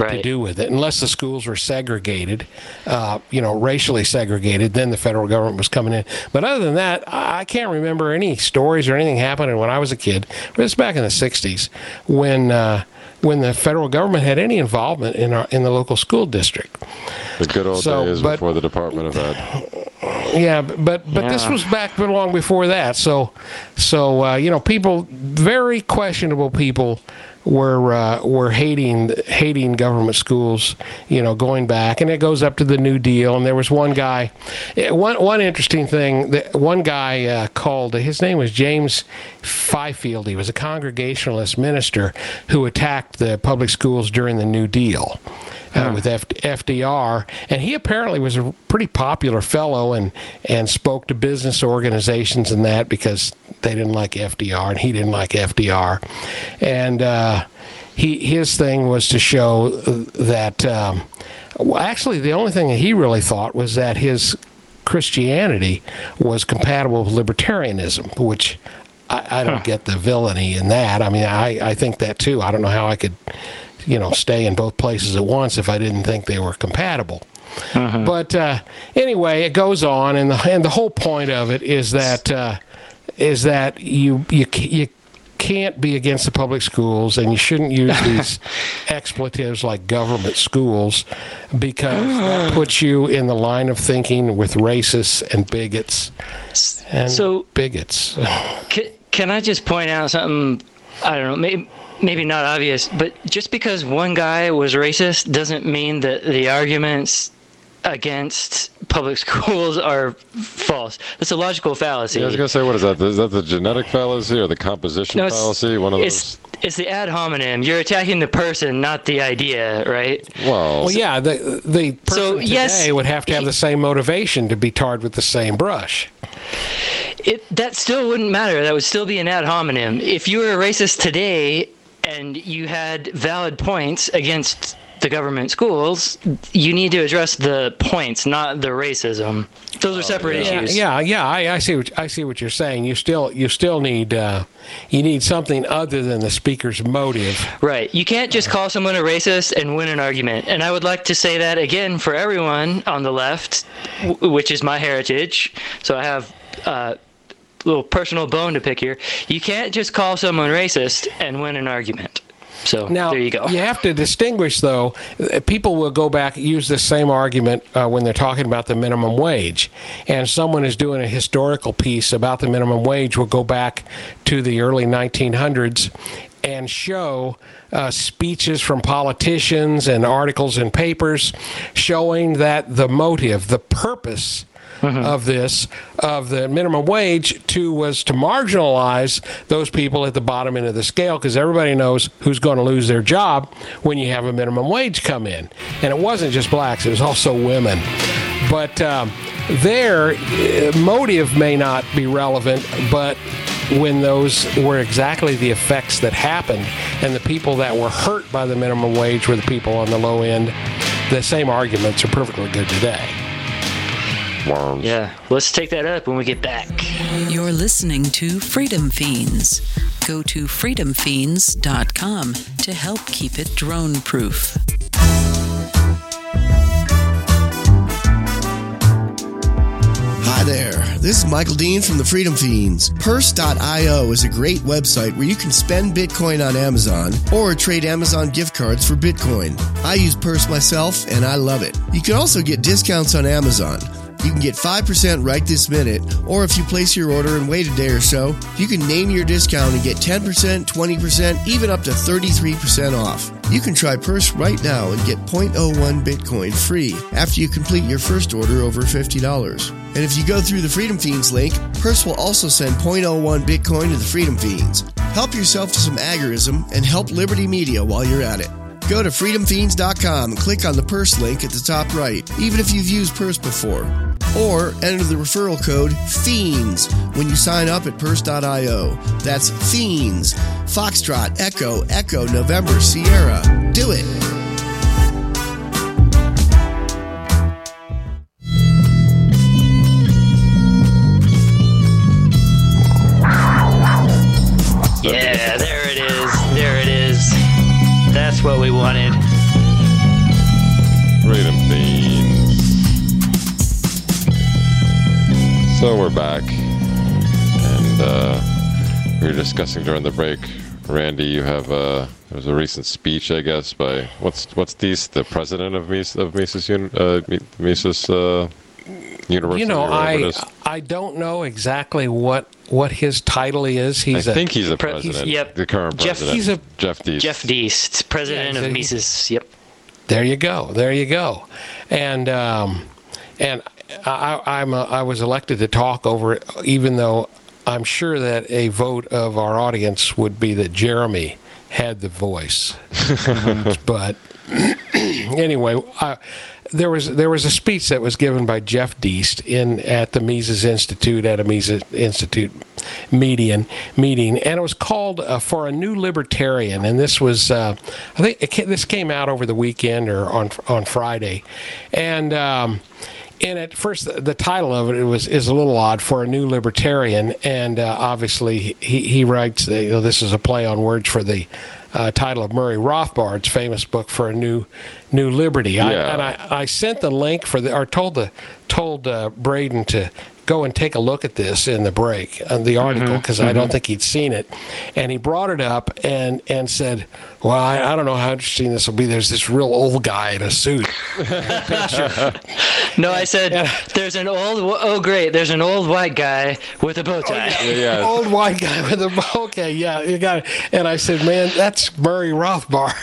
to do with it, unless the schools were segregated, racially segregated. Then the federal government was coming in. But other than that, I can't remember any stories or anything happening when I was a kid. It was back in the 60s when the federal government had any involvement in the local school district. The good old days before the Department of Ed. Yeah, but this was back long before that. So people, very questionable people, were hating government schools, going back, and it goes up to the New Deal. And there was one guy, one interesting thing. That one guy called, his name was James Fifield. He was a Congregationalist minister who attacked the public schools during the New Deal. With FDR, and he apparently was a pretty popular fellow and spoke to business organizations and that because they didn't like FDR and he didn't like FDR, and his thing was to show that actually the only thing that he really thought was that his Christianity was compatible with libertarianism, which I don't get the villainy in that. I mean, I think that too. I don't know how I could stay in both places at once if I didn't think they were compatible. But anyway, it goes on, and the whole point of it is that you can't be against the public schools, and you shouldn't use these expletives like government schools, because that puts you in the line of thinking with racists and bigots. Can I just point out something? I don't know, maybe not obvious, but just because one guy was racist doesn't mean that the arguments against public schools are false. That's a logical fallacy. Yeah, I was going to say, what is that? Is that the genetic fallacy or the composition fallacy? One of those? It's the ad hominem. You're attacking the person, not the idea, right? Well yeah, the person today would have to have the same motivation to be tarred with the same brush. That still wouldn't matter. That would still be an ad hominem. If you were a racist today and you had valid points against the government schools, you need to address the points, not the racism. Those are separate issues. Yeah. I see what you're saying. You still need you need something other than the speaker's motive. Right. You can't just call someone a racist and win an argument. And I would like to say that again for everyone on the left, which is my heritage. So I have little personal bone to pick here. You can't just call someone racist and win an argument. So now, there you go. You have to distinguish, though. People will go back and use this same argument when they're talking about the minimum wage. And someone is doing a historical piece about the minimum wage will go back to the early 1900s and show speeches from politicians and articles in papers showing that the motive, the purpose of the minimum wage was to marginalize those people at the bottom end of the scale, because everybody knows who's going to lose their job when you have a minimum wage come in. And it wasn't just blacks, it was also women. But their motive may not be relevant, but when those were exactly the effects that happened, and the people that were hurt by the minimum wage were the people on the low end, the same arguments are perfectly good today. Yeah, let's take that up when we get back. You're listening to Freedom Fiends. Go to freedomfiends.com to help keep it drone-proof. Hi there, this is Michael Dean from the Freedom Fiends. Purse.io is a great website where you can spend Bitcoin on Amazon or trade Amazon gift cards for Bitcoin. I use Purse myself and I love it. You can also get discounts on Amazon. You can get 5% right this minute, or if you place your order and wait a day or so, you can name your discount and get 10%, 20%, even up to 33% off. You can try Purse right now and get 0.01 Bitcoin free after you complete your first order over $50. And if you go through the Freedom Fiends link, Purse will also send 0.01 Bitcoin to the Freedom Fiends. Help yourself to some agorism and help Liberty Media while you're at it. Go to freedomfiends.com and click on the Purse link at the top right, even if you've used Purse before. Or enter the referral code FIENDS when you sign up at Purse.io. That's FIENDS. Foxtrot, Echo, Echo, November, Sierra. Do it! Yeah, there it is. There it is. That's what we wanted. Freedom Fiends. So we're back, and we were discussing during the break. Randy, you have there was a recent speech, I guess, by what's the president of Mises University. I don't know exactly what his title is. I think he's the president. Yep. The current president. Jeff Deist. Jeff Deist, president of Mises. Yep. There you go. And I was elected to talk over it, even though I'm sure that a vote of our audience would be that Jeremy had the voice. But anyway, there was a speech that was given by Jeff Deist at the Mises Institute at a Mises Institute meeting, and it was called "For a New Libertarian." And this was, I think, this came out over the weekend or on Friday, and. And at first, the title of it is a little odd, For a New Libertarian, and obviously he writes, this is a play on words for the title of Murray Rothbard's famous book, For a New Liberty. Yeah. I sent the link told Braden to go and take a look at this in the break, the article, because I don't think he'd seen it. And he brought it up and said, well, I don't know how interesting this will be. There's this real old guy in a suit. No, I said, there's an old white guy with a bow tie. Oh, yeah. Old white guy with a bow. Okay, yeah, you got it. And I said, man, that's Murray Rothbard.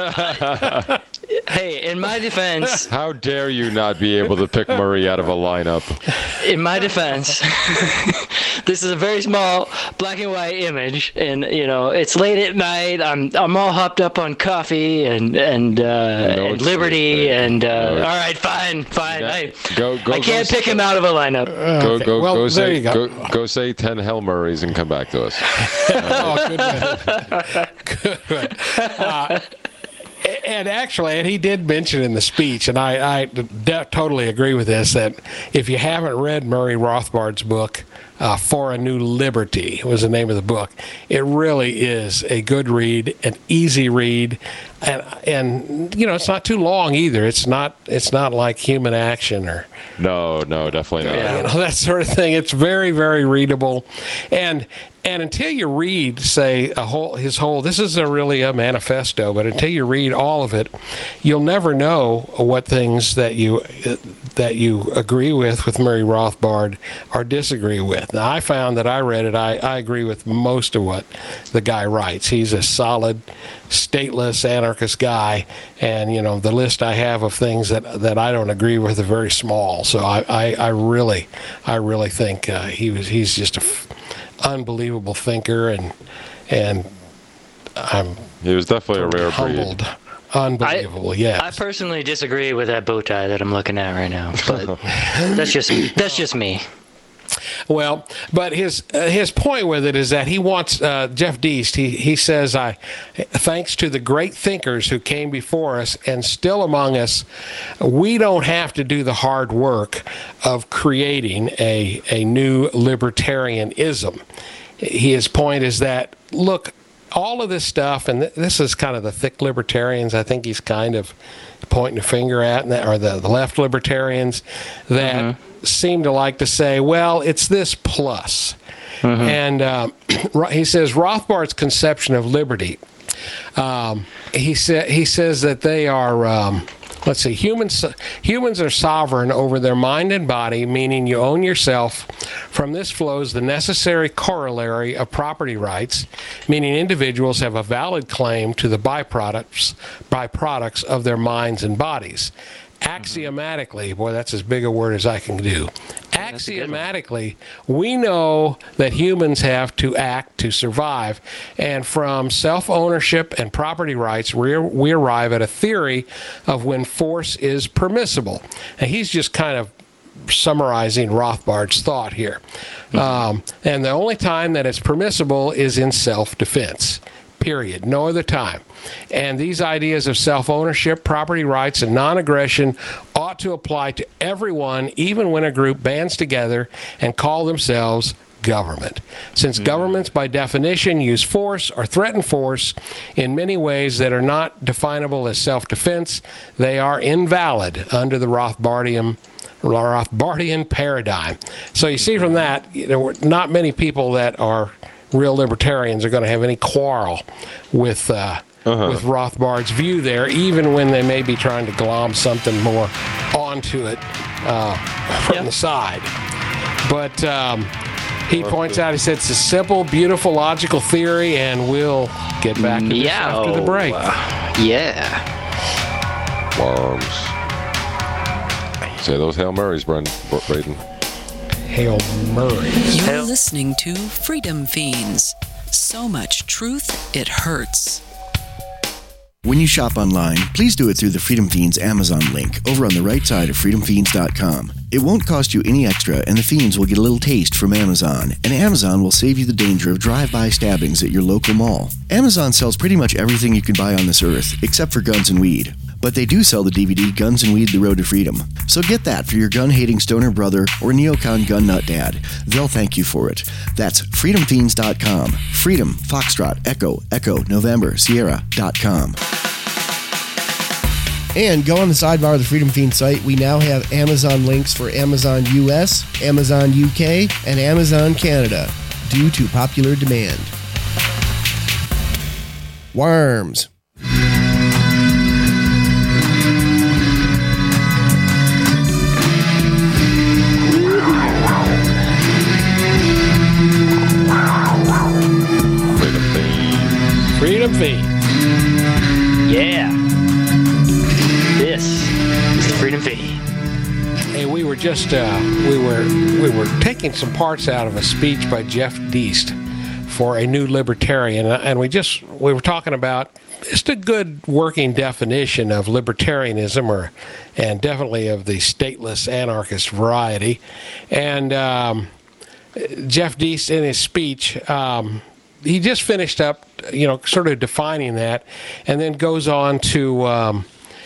Hey, in my defense... How dare you not be able to pick Murray out of a lineup? In my defense, this is a very small black and white image, and it's late at night. I'm all hopped up on coffee and liberty, and all right, fine. I can't pick him out of a lineup. Go say 10 Hail Murrays and come back to us. Oh, good. And actually, he did mention in the speech, and I totally agree with this, that if you haven't read Murray Rothbard's book, For a New Liberty was the name of the book, it really is a good read, an easy read, and it's not too long either. It's not like Human Action or no, definitely not. That sort of thing. It's very, very readable, and until you read, say, this is really a manifesto, but until you read all of it, you'll never know what things that you agree with Murray Rothbard or disagree with. Now, I found that I read it, I agree with most of what the guy writes. He's a solid, stateless, anarchist guy, and, the list I have of things that I don't agree with are very small. So I really think he's just a unbelievable thinker, and he was definitely a rare humbled. Breed. Unbelievable, yes. I personally disagree with that bow tie that I'm looking at right now, but that's just me. Well, but his point with it is that he wants Jeff Deist. He says, thanks to the great thinkers who came before us and still among us, we don't have to do the hard work of creating a new libertarianism. His point is that, look, all of this stuff, and this is kind of the thick libertarians, I think he's kind of pointing a finger at, or the left libertarians that seem to like to say, well, it's this plus. And he says Rothbard's conception of liberty, he says that they are... humans are sovereign over their mind and body, meaning you own yourself. From this flows the necessary corollary of property rights, meaning individuals have a valid claim to the byproducts of their minds and bodies. Axiomatically, boy, that's as big a word as I can do. Axiomatically, we know that humans have to act to survive, and from self-ownership and property rights, we arrive at a theory of when force is permissible. And he's just kind of summarizing Rothbard's thought here. And the only time that it's permissible is in self-defense. Period. No other time. And these ideas of self-ownership, property rights, and non-aggression ought to apply to everyone, even when a group bands together and call themselves government. Since governments, by definition, use force or threaten force in many ways that are not definable as self-defense, they are invalid under the Rothbardian paradigm. So you see from that, not many people that are real libertarians are going to have any quarrel with Rothbard's view there, even when they may be trying to glom something more onto it from the side. But he points out, he said it's a simple, beautiful, logical theory, and we'll get back to this after the break. Worms. Say those Hail Marys, Braden. Hail Marys. You're listening to Freedom Fiends. So much truth, it hurts. When you shop online, please do it through the Freedom Fiends Amazon link over on the right side of freedomfiends.com. It won't cost you any extra, and the Fiends will get a little taste from Amazon, and Amazon will save you the danger of drive-by stabbings at your local mall. Amazon sells pretty much everything you can buy on this earth, except for guns and weed. But they do sell the DVD Guns and Weed: The Road to Freedom. So get that for your gun-hating stoner brother or neocon gun nut dad. They'll thank you for it. That's freedomfiends.com. Freedom, Foxtrot, Echo, November, Sierra.com. And go on the sidebar of the Freedom Fiend site. We now have Amazon links for Amazon US, Amazon UK, and Amazon Canada due to popular demand. Worms. Freedom Fiend. Yeah. This is the Freedom Fiend. Hey, we were just we were taking some parts out of a speech by Jeff Deist for A New Libertarian, and we were talking about just a good working definition of libertarianism, and definitely of the stateless anarchist variety. And Jeff Deist, in his speech, he just finished up, sort of defining that, and then goes on to,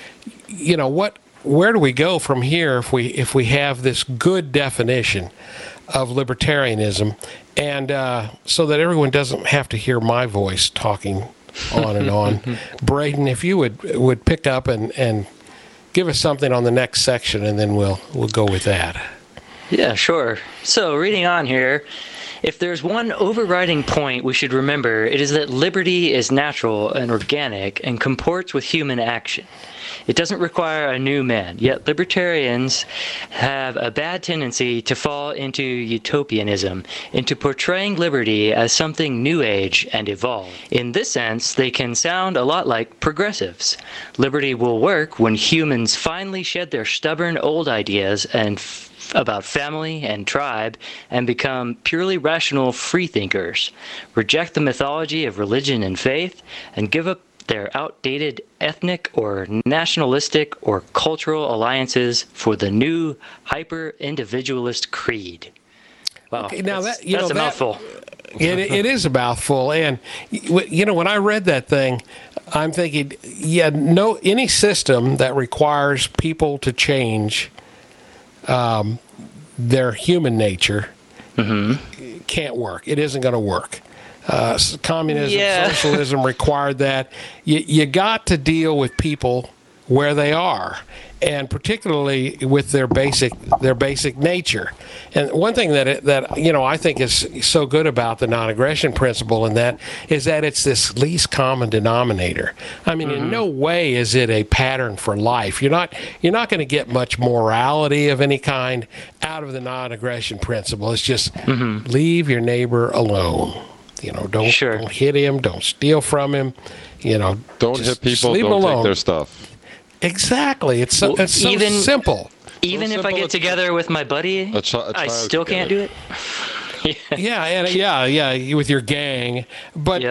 where do we go from here if we have this good definition of libertarianism, and so that everyone doesn't have to hear my voice talking on and on. Braden, if you would pick up and give us something on the next section, and then we'll go with that. Yeah, sure. So reading on here. If there's one overriding point we should remember, it is that liberty is natural and organic and comports with human action. It doesn't require a new man, yet libertarians have a bad tendency to fall into utopianism, into portraying liberty as something new age and evolved. In this sense, they can sound a lot like progressives. Liberty will work when humans finally shed their stubborn old ideas about family and tribe and become purely rational freethinkers, reject the mythology of religion and faith, and give up their outdated ethnic or nationalistic or cultural alliances for the new hyper-individualist creed. Wow, okay, now that's a mouthful. It is a mouthful, and when I read that thing, I'm thinking, any system that requires people to change their human nature can't work. It isn't going to work. Communism, socialism required that. You got to deal with people where they are, and particularly with their basic nature. And one thing that I think is so good about the non-aggression principle in that is that it's this least common denominator. I mean, in no way is it a pattern for life. You're not going to get much morality of any kind out of the non-aggression principle. It's just leave your neighbor alone. Don't hit him, don't steal from him. Don't hit people, don't take their stuff. Exactly. It's so simple. Even if I get together with my buddy, I still can't do it. With your gang, but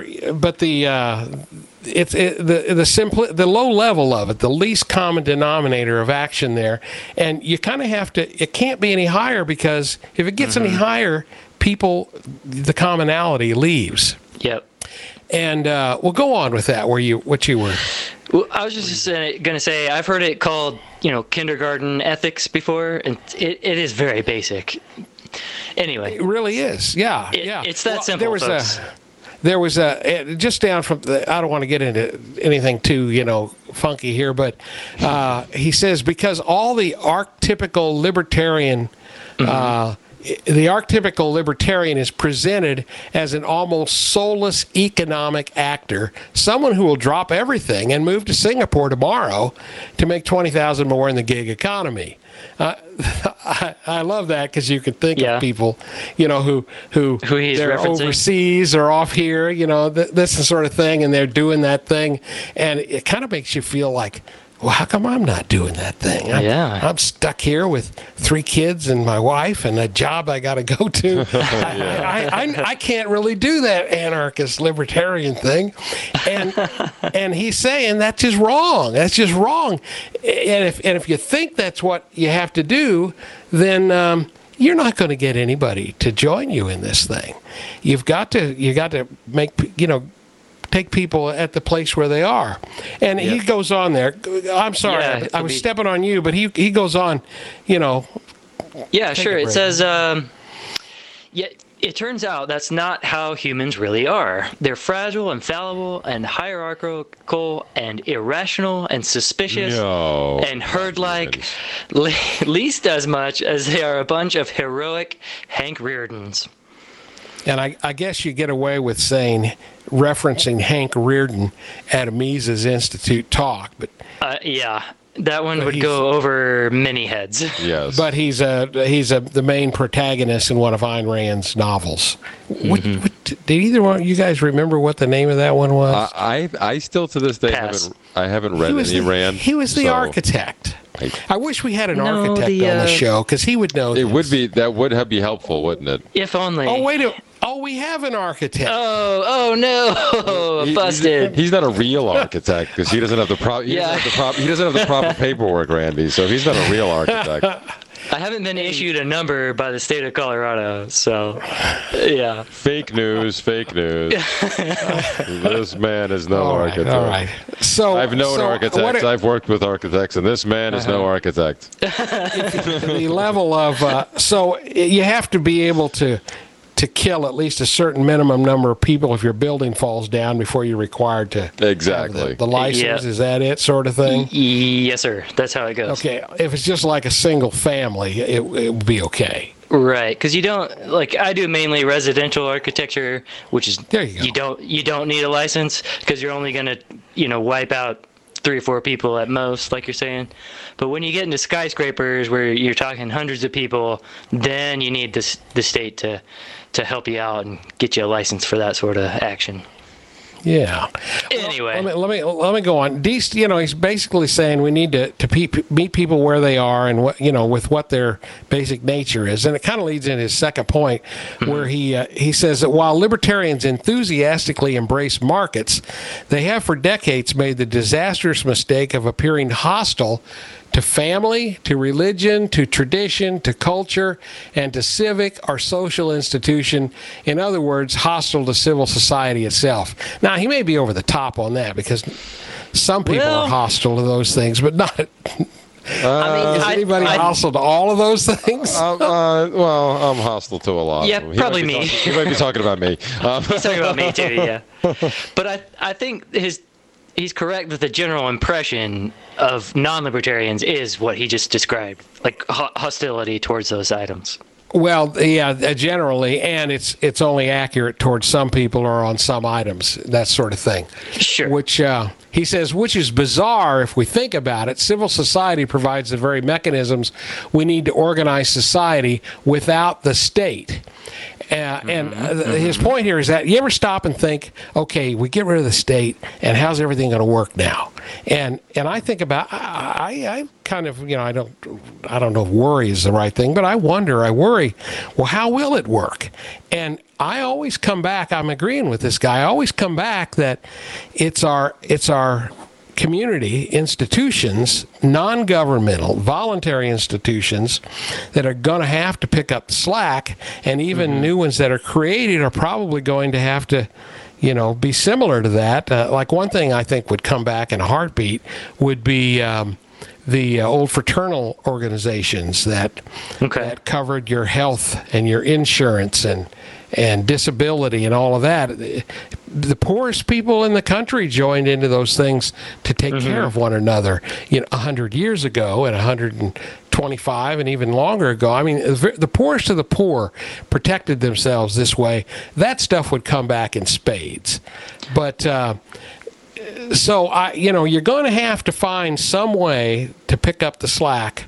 the low level of it, the least common denominator of action there, and you kind of have to. It can't be any higher, because if it gets any higher, the commonality leaves. Yep. And we'll go on with that. What you were. Well, I was just going to say, I've heard it called, kindergarten ethics before, and it is very basic. Anyway, it really is. Yeah, it's that simple. There was just down from I don't want to get into anything too funky here, but he says because all the archetypical libertarian. The archetypical libertarian is presented as an almost soulless economic actor, someone who will drop everything and move to Singapore tomorrow to make $20,000 more in the gig economy. I love that because you can think of people, who they're overseas or off here, this sort of thing, and they're doing that thing, and it kind of makes you feel like, well, how come I'm not doing that thing? I'm stuck here with 3 kids and my wife and a job I got to go to. I can't really do that anarchist libertarian thing. And he's saying that's just wrong. That's just wrong. And if you think that's what you have to do, then you're not going to get anybody to join you in this thing. You got to make take people at the place where they are. And he goes on there. I'm sorry, I was stepping on you, but he goes on, Yeah, sure. It says, it turns out that's not how humans really are. They're fragile and fallible and hierarchical and irrational and suspicious and herd-like, least as much as they are a bunch of heroic Hank Reardons. And I guess you get away with referencing Hank Reardon at a Mises Institute talk, but that one would go over many heads. Yes, but he's the main protagonist in one of Ayn Rand's novels. Did either one of you guys remember what the name of that one was? I still to this day haven't read any Rand. He was the architect. I wish we had an architect on the show because he would know. That would be helpful, wouldn't it? If only. Oh wait a we have an architect. Oh no! Busted. He's not a real architect because he doesn't have the proper. He doesn't have the proper paperwork, Randy. So he's not a real architect. I haven't been issued a number by the state of Colorado, so yeah. Fake news. This man is no architect. All right. So I've known architects. I've worked with architects, and this man is no architect. The level of so you have to be able to kill at least a certain minimum number of people if your building falls down before you're required to exactly the license. Yep. Is that it, sort of thing? Yes, sir. That's how it goes. Okay, if it's just like a single family, it would be okay. Right, because you don't I do mainly residential architecture, which is there you go. You don't need a license because you're only going to wipe out 3 or 4 people at most, like you're saying. But when you get into skyscrapers where you're talking hundreds of people, then you need the state to help you out and get you a license for that sort of action. Yeah. Anyway, let me go on. He's basically saying we need to meet people where they are and with what their basic nature is, and it kind of leads into his second point, where he says that while libertarians enthusiastically embrace markets, they have for decades made the disastrous mistake of appearing hostile to family, to religion, to tradition, to culture, and to civic or social institution. In other words, hostile to civil society itself. Now, he may be over the top on that because some people are hostile to those things, but not. Is anybody hostile to all of those things? Well, I'm hostile to a lot. Yeah, probably me. He might be talking about me. He's talking about me too, yeah. But I think he's correct that the general impression of non-libertarians is what he just described, like hostility towards those items. Well, yeah, generally, and it's only accurate towards some people or on some items, that sort of thing. Sure. Which he says, which is bizarre if we think about it. Civil society provides the very mechanisms we need to organize society without the state. His point here is that you ever stop and think, okay, we get rid of the state, and how's everything going to work now? And I think about, I kind of, I don't know if worry is the right thing, but I worry, well, how will it work? And I always come back, I'm agreeing with this guy, I always come back that it's our community institutions, non-governmental, voluntary institutions that are going to have to pick up the slack, and even new ones that are created are probably going to have to, be similar to that. Like one thing I think would come back in a heartbeat would be the old fraternal organizations that covered your health and your insurance and disability and all of that. The poorest people in the country joined into those things to take care of one another. 100 years ago and 125 and even longer ago. I mean, the poorest of the poor protected themselves this way. That stuff would come back in spades. But so you're going to have to find some way to pick up the slack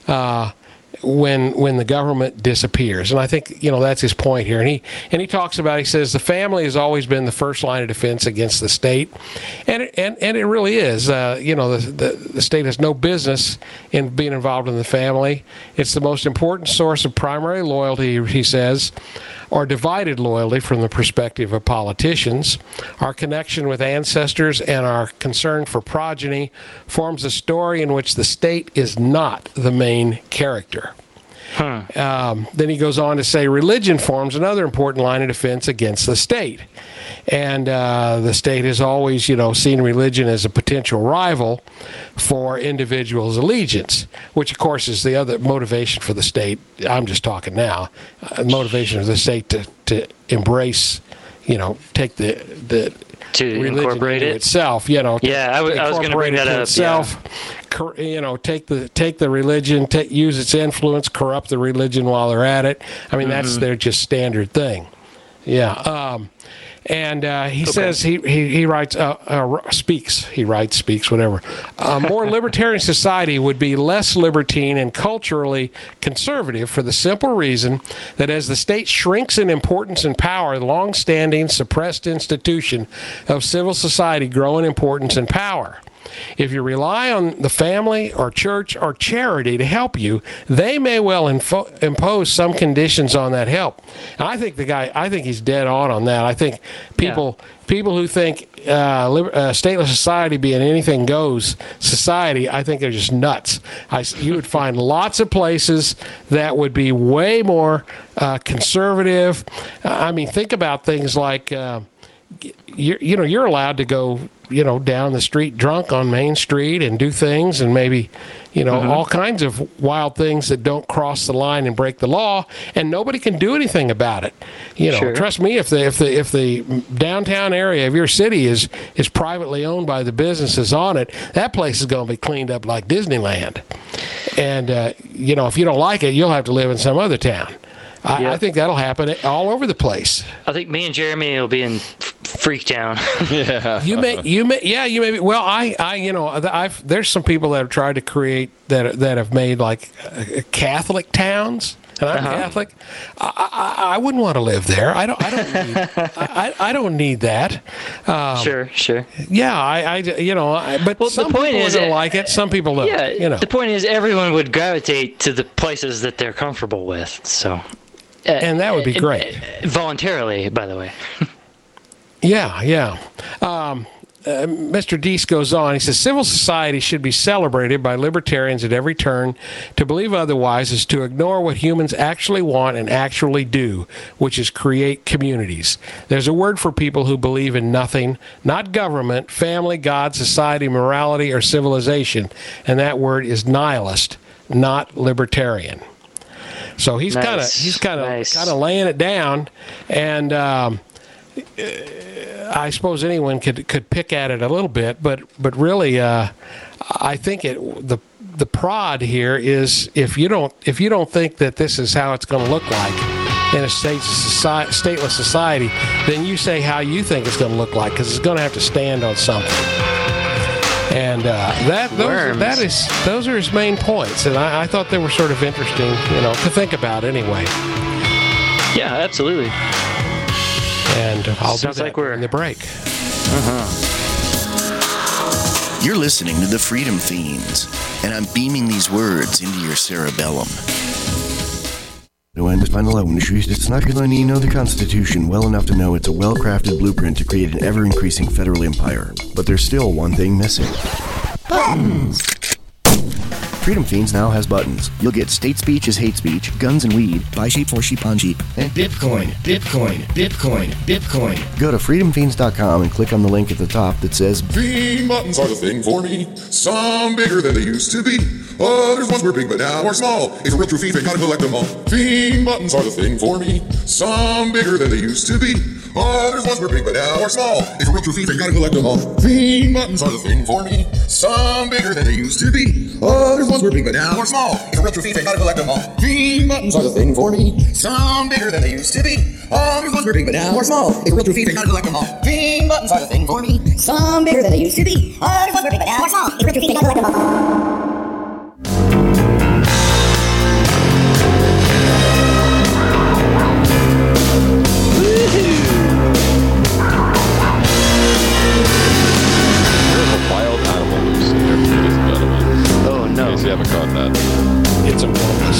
when the government disappears. And I think, that's his point here. And he talks about, he says, the family has always been the first line of defense against the state. And it really is. The state has no business in being involved in the family. It's the most important source of primary loyalty, he says, or divided loyalty from the perspective of politicians. Our connection with ancestors and our concern for progeny forms a story in which the state is not the main character. Then he goes on to say religion forms another important line of defense against the state. And the state has always, seen religion as a potential rival for individuals' allegiance, which, of course, is the other motivation for the state. I'm just talking now. Motivation of the state to embrace, take the to incorporate it itself. I was going to bring that up. Itself, take the religion, use its influence, corrupt the religion while they're at it. I mean, that's their just standard thing. Yeah. And he says, he writes, speaks, whatever. A more libertarian society would be less libertine and culturally conservative for the simple reason that as the state shrinks in importance and power, the long-standing suppressed institution of civil society grow in importance and power. If you rely on the family or church or charity to help you, they may well impose some conditions on that help. And I think he's dead on that. I think people who think stateless society being anything goes society, I think they're just nuts. You would find lots of places that would be way more conservative. I mean, think about things like you're allowed to go down the street drunk on Main Street and do things and maybe all kinds of wild things that don't cross the line and break the law, and nobody can do anything about it. Trust me, if the downtown area of your city is privately owned by the businesses on it, that place is going to be cleaned up like Disneyland. And if you don't like it, you'll have to live in some other town. I think that'll happen all over the place. I think me and Jeremy will be in Freaktown. Yeah. You may be. Well, there's some people that have tried to create that have made like Catholic towns. And I'm Catholic. I wouldn't want to live there. I don't need that. Sure. Yeah, but some people are going to like it. Some people don't. Yeah. The point is, everyone would gravitate to the places that they're comfortable with. So. And that would be great. Voluntarily, by the way. Yeah. Mr. Deese goes on. He says, civil society should be celebrated by libertarians at every turn. To believe otherwise is to ignore what humans actually want and actually do, which is create communities. There's a word for people who believe in nothing, not government, family, God, society, morality, or civilization, and that word is nihilist, not libertarian. So he's kind of laying it down, and I suppose anyone could pick at it a little bit, but really, I think the prod here is if you don't think that this is how it's going to look like in a stateless society, then you say how you think it's going to look like, because it's going to have to stand on something. And those are his main points, and I thought they were sort of interesting, to think about anyway. Yeah, absolutely. And I'll do that in the break. You're listening to the Freedom Fiends, and I'm beaming these words into your cerebellum. It's not because I know the Constitution well enough to know it's a well-crafted blueprint to create an ever-increasing federal empire. But there's still one thing missing. Buttons! Freedom Fiends now has buttons. You'll get state speech is hate speech, guns and weed, buy sheep for sheep on Jeep, and Bitcoin, Bitcoin, Bitcoin, Bitcoin. Go to freedomfiends.com and click on the link at the top that says Fiend buttons are the thing for me. Some bigger than they used to be. Others once were big but now are small. It's a real true fiend, gotta collect them all. Fiend buttons are the thing for me. Some bigger than they used to be. Others once were big but now are small. It's a real true fiend, gotta collect them all. Fiend buttons are the thing for me. Some bigger than they used to be. Others once were big but now are small. It's a real true fiend, gotta collect them all. Fiend buttons are the thing for me. Some bigger than they used to be. Others once were big but now are small. It's a real true fiend, gotta collect them all. Fiend buttons are the thing for me. Some bigger than they used to be. Others once were big but now are small. It's a real true fiend, gotta collect them all. You haven't caught that. It's enormous.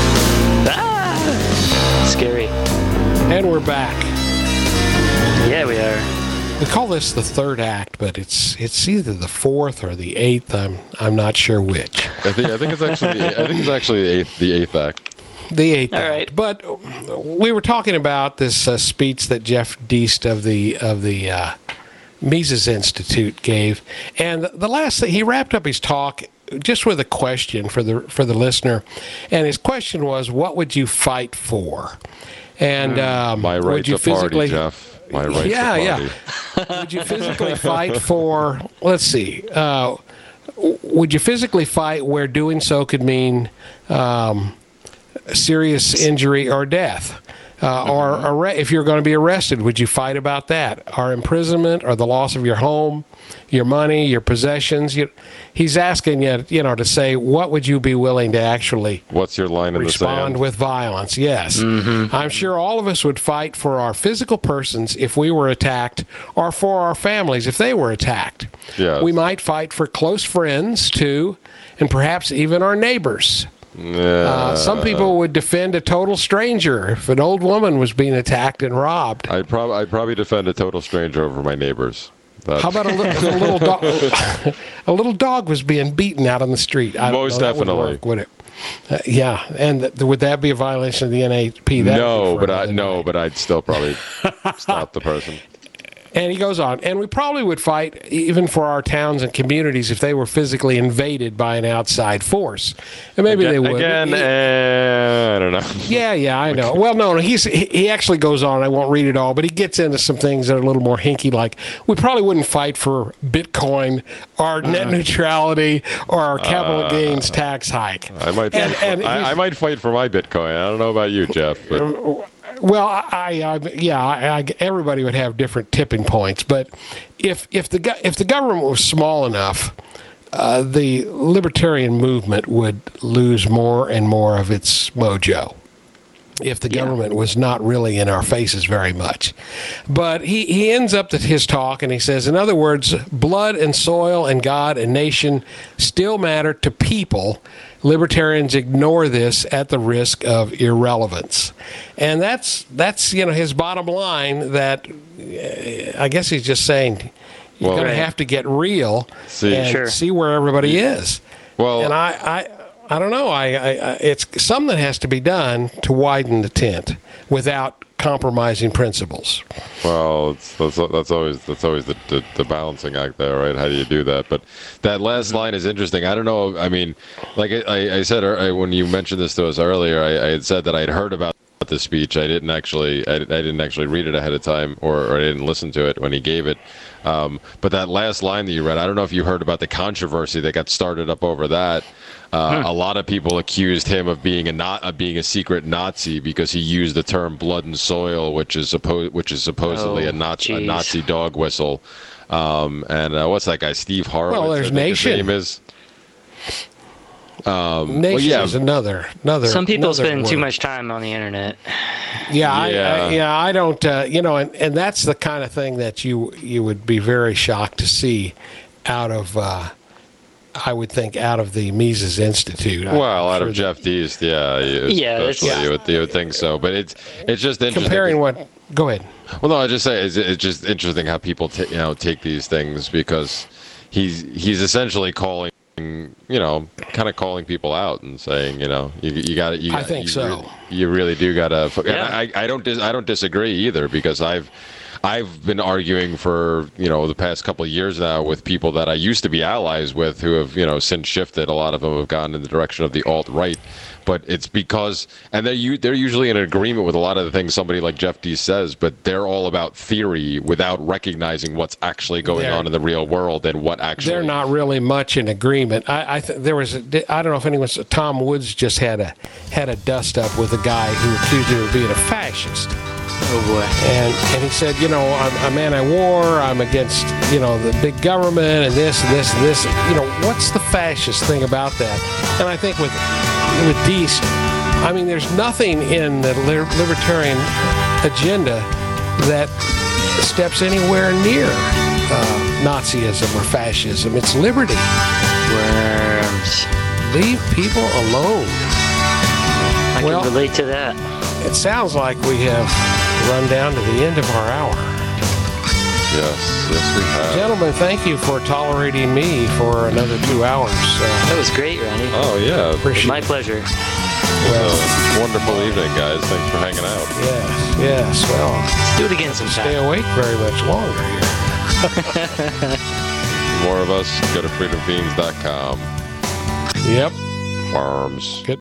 Scary. And we're back. Yeah, we are. We call this the third act, but it's either the fourth or the eighth. I'm not sure which. I think it's actually the eighth act. The eighth All act. right. But we were talking about this speech that Jeff Deist of the Mises Institute gave, and the last thing he wrapped up his talk just with a question for the listener, and his question was, "What would you fight for?" And my right would you to party, Jeff. My right to party. Yeah. Would you physically fight for? Let's see. Would you physically fight where doing so could mean serious injury or death? Or if you're going to be arrested, would you fight about that? Or imprisonment, or the loss of your home, your money, your possessions? He's asking you, to say, what would you be willing to actually What's your line in the sand? Respond with violence, yes. Mm-hmm. I'm sure all of us would fight for our physical persons if we were attacked, or for our families if they were attacked. Yes. We might fight for close friends, too, and perhaps even our neighbors. Some people would defend a total stranger if an old woman was being attacked and robbed. I'd probably defend a total stranger over my neighbors. How about a little dog? A little dog was being beaten out on the street. Most definitely. Work, would it? Yeah, and would that be a violation of the NAP? But I'd still probably stop the person. And he goes on, and we probably would fight even for our towns and communities if they were physically invaded by an outside force. And maybe they would. I don't know. Yeah, I know. Well, no, he actually goes on. I won't read it all, but he gets into some things that are a little more hinky, like we probably wouldn't fight for Bitcoin or net neutrality or our capital gains tax hike. I might fight for my Bitcoin. I don't know about you, Jeff. But. Well, everybody would have different tipping points, but if the government was small enough, the libertarian movement would lose more and more of its mojo. If the government was not really in our faces very much. But he ends up his talk and he says, in other words, blood and soil and God and nation still matter to people. Libertarians ignore this at the risk of irrelevance. And that's his bottom line, that I guess he's just saying you're going to have to get real and see where everybody is. Well, and I don't know. It's something that has to be done to widen the tent without compromising principles. Well, that's always the balancing act there, right? How do you do that? But that last line is interesting. I don't know. I mean, like I said when you mentioned this to us earlier, I had said that I'd heard about the speech. I didn't actually read it ahead of time, or I didn't listen to it when he gave it. But that last line that you read, I don't know if you heard about the controversy that got started up over that. A lot of people accused him of being a secret Nazi because he used the term "blood and soil," which is supposedly a Nazi dog whistle. And what's that guy, Steve Horowitz? Well, there's Nation. His name is. Nation is another. Some people spend word. Too much time on the internet. I don't. And that's the kind of thing that you would be very shocked to see out of. I would think out of the Mises Institute. Well, out of Jeff Deist, you would think so. But it's just interesting. Comparing what? Go ahead. Well, no, I just say it's just interesting how people take these things, because he's essentially calling kind of calling people out and saying, you got it. I think so. You really do got to. Yeah. I don't disagree either, because I've been arguing for the past couple of years now with people that I used to be allies with who have since shifted. A lot of them have gone in the direction of the alt-right, but it's because they're usually in agreement with a lot of the things somebody like Jeff Deese says, but they're all about theory without recognizing what's actually going on in the real world and what actually. They're not really much in agreement. I don't know if anyone's. Tom Woods just had a dust up with a guy who accused him of being a fascist. Oh boy! And he said, I'm anti-war. I'm against the big government and this and this and this. What's the fascist thing about that? And I think with Deese, I mean, there's nothing in the libertarian agenda that steps anywhere near Nazism or fascism. It's liberty. Worms. Leave people alone. I can relate to that. It sounds like we have run down to the end of our hour. Yes, we have. Gentlemen, thank you for tolerating me for another 2 hours. That was great, Randy. Oh, yeah. My pleasure. Well, wonderful evening, guys. Thanks for hanging out. Yes. Well, let's do it again sometime. Stay awake very much longer here. More of us, go to freedomfiends.com. Yep. Farms. Good.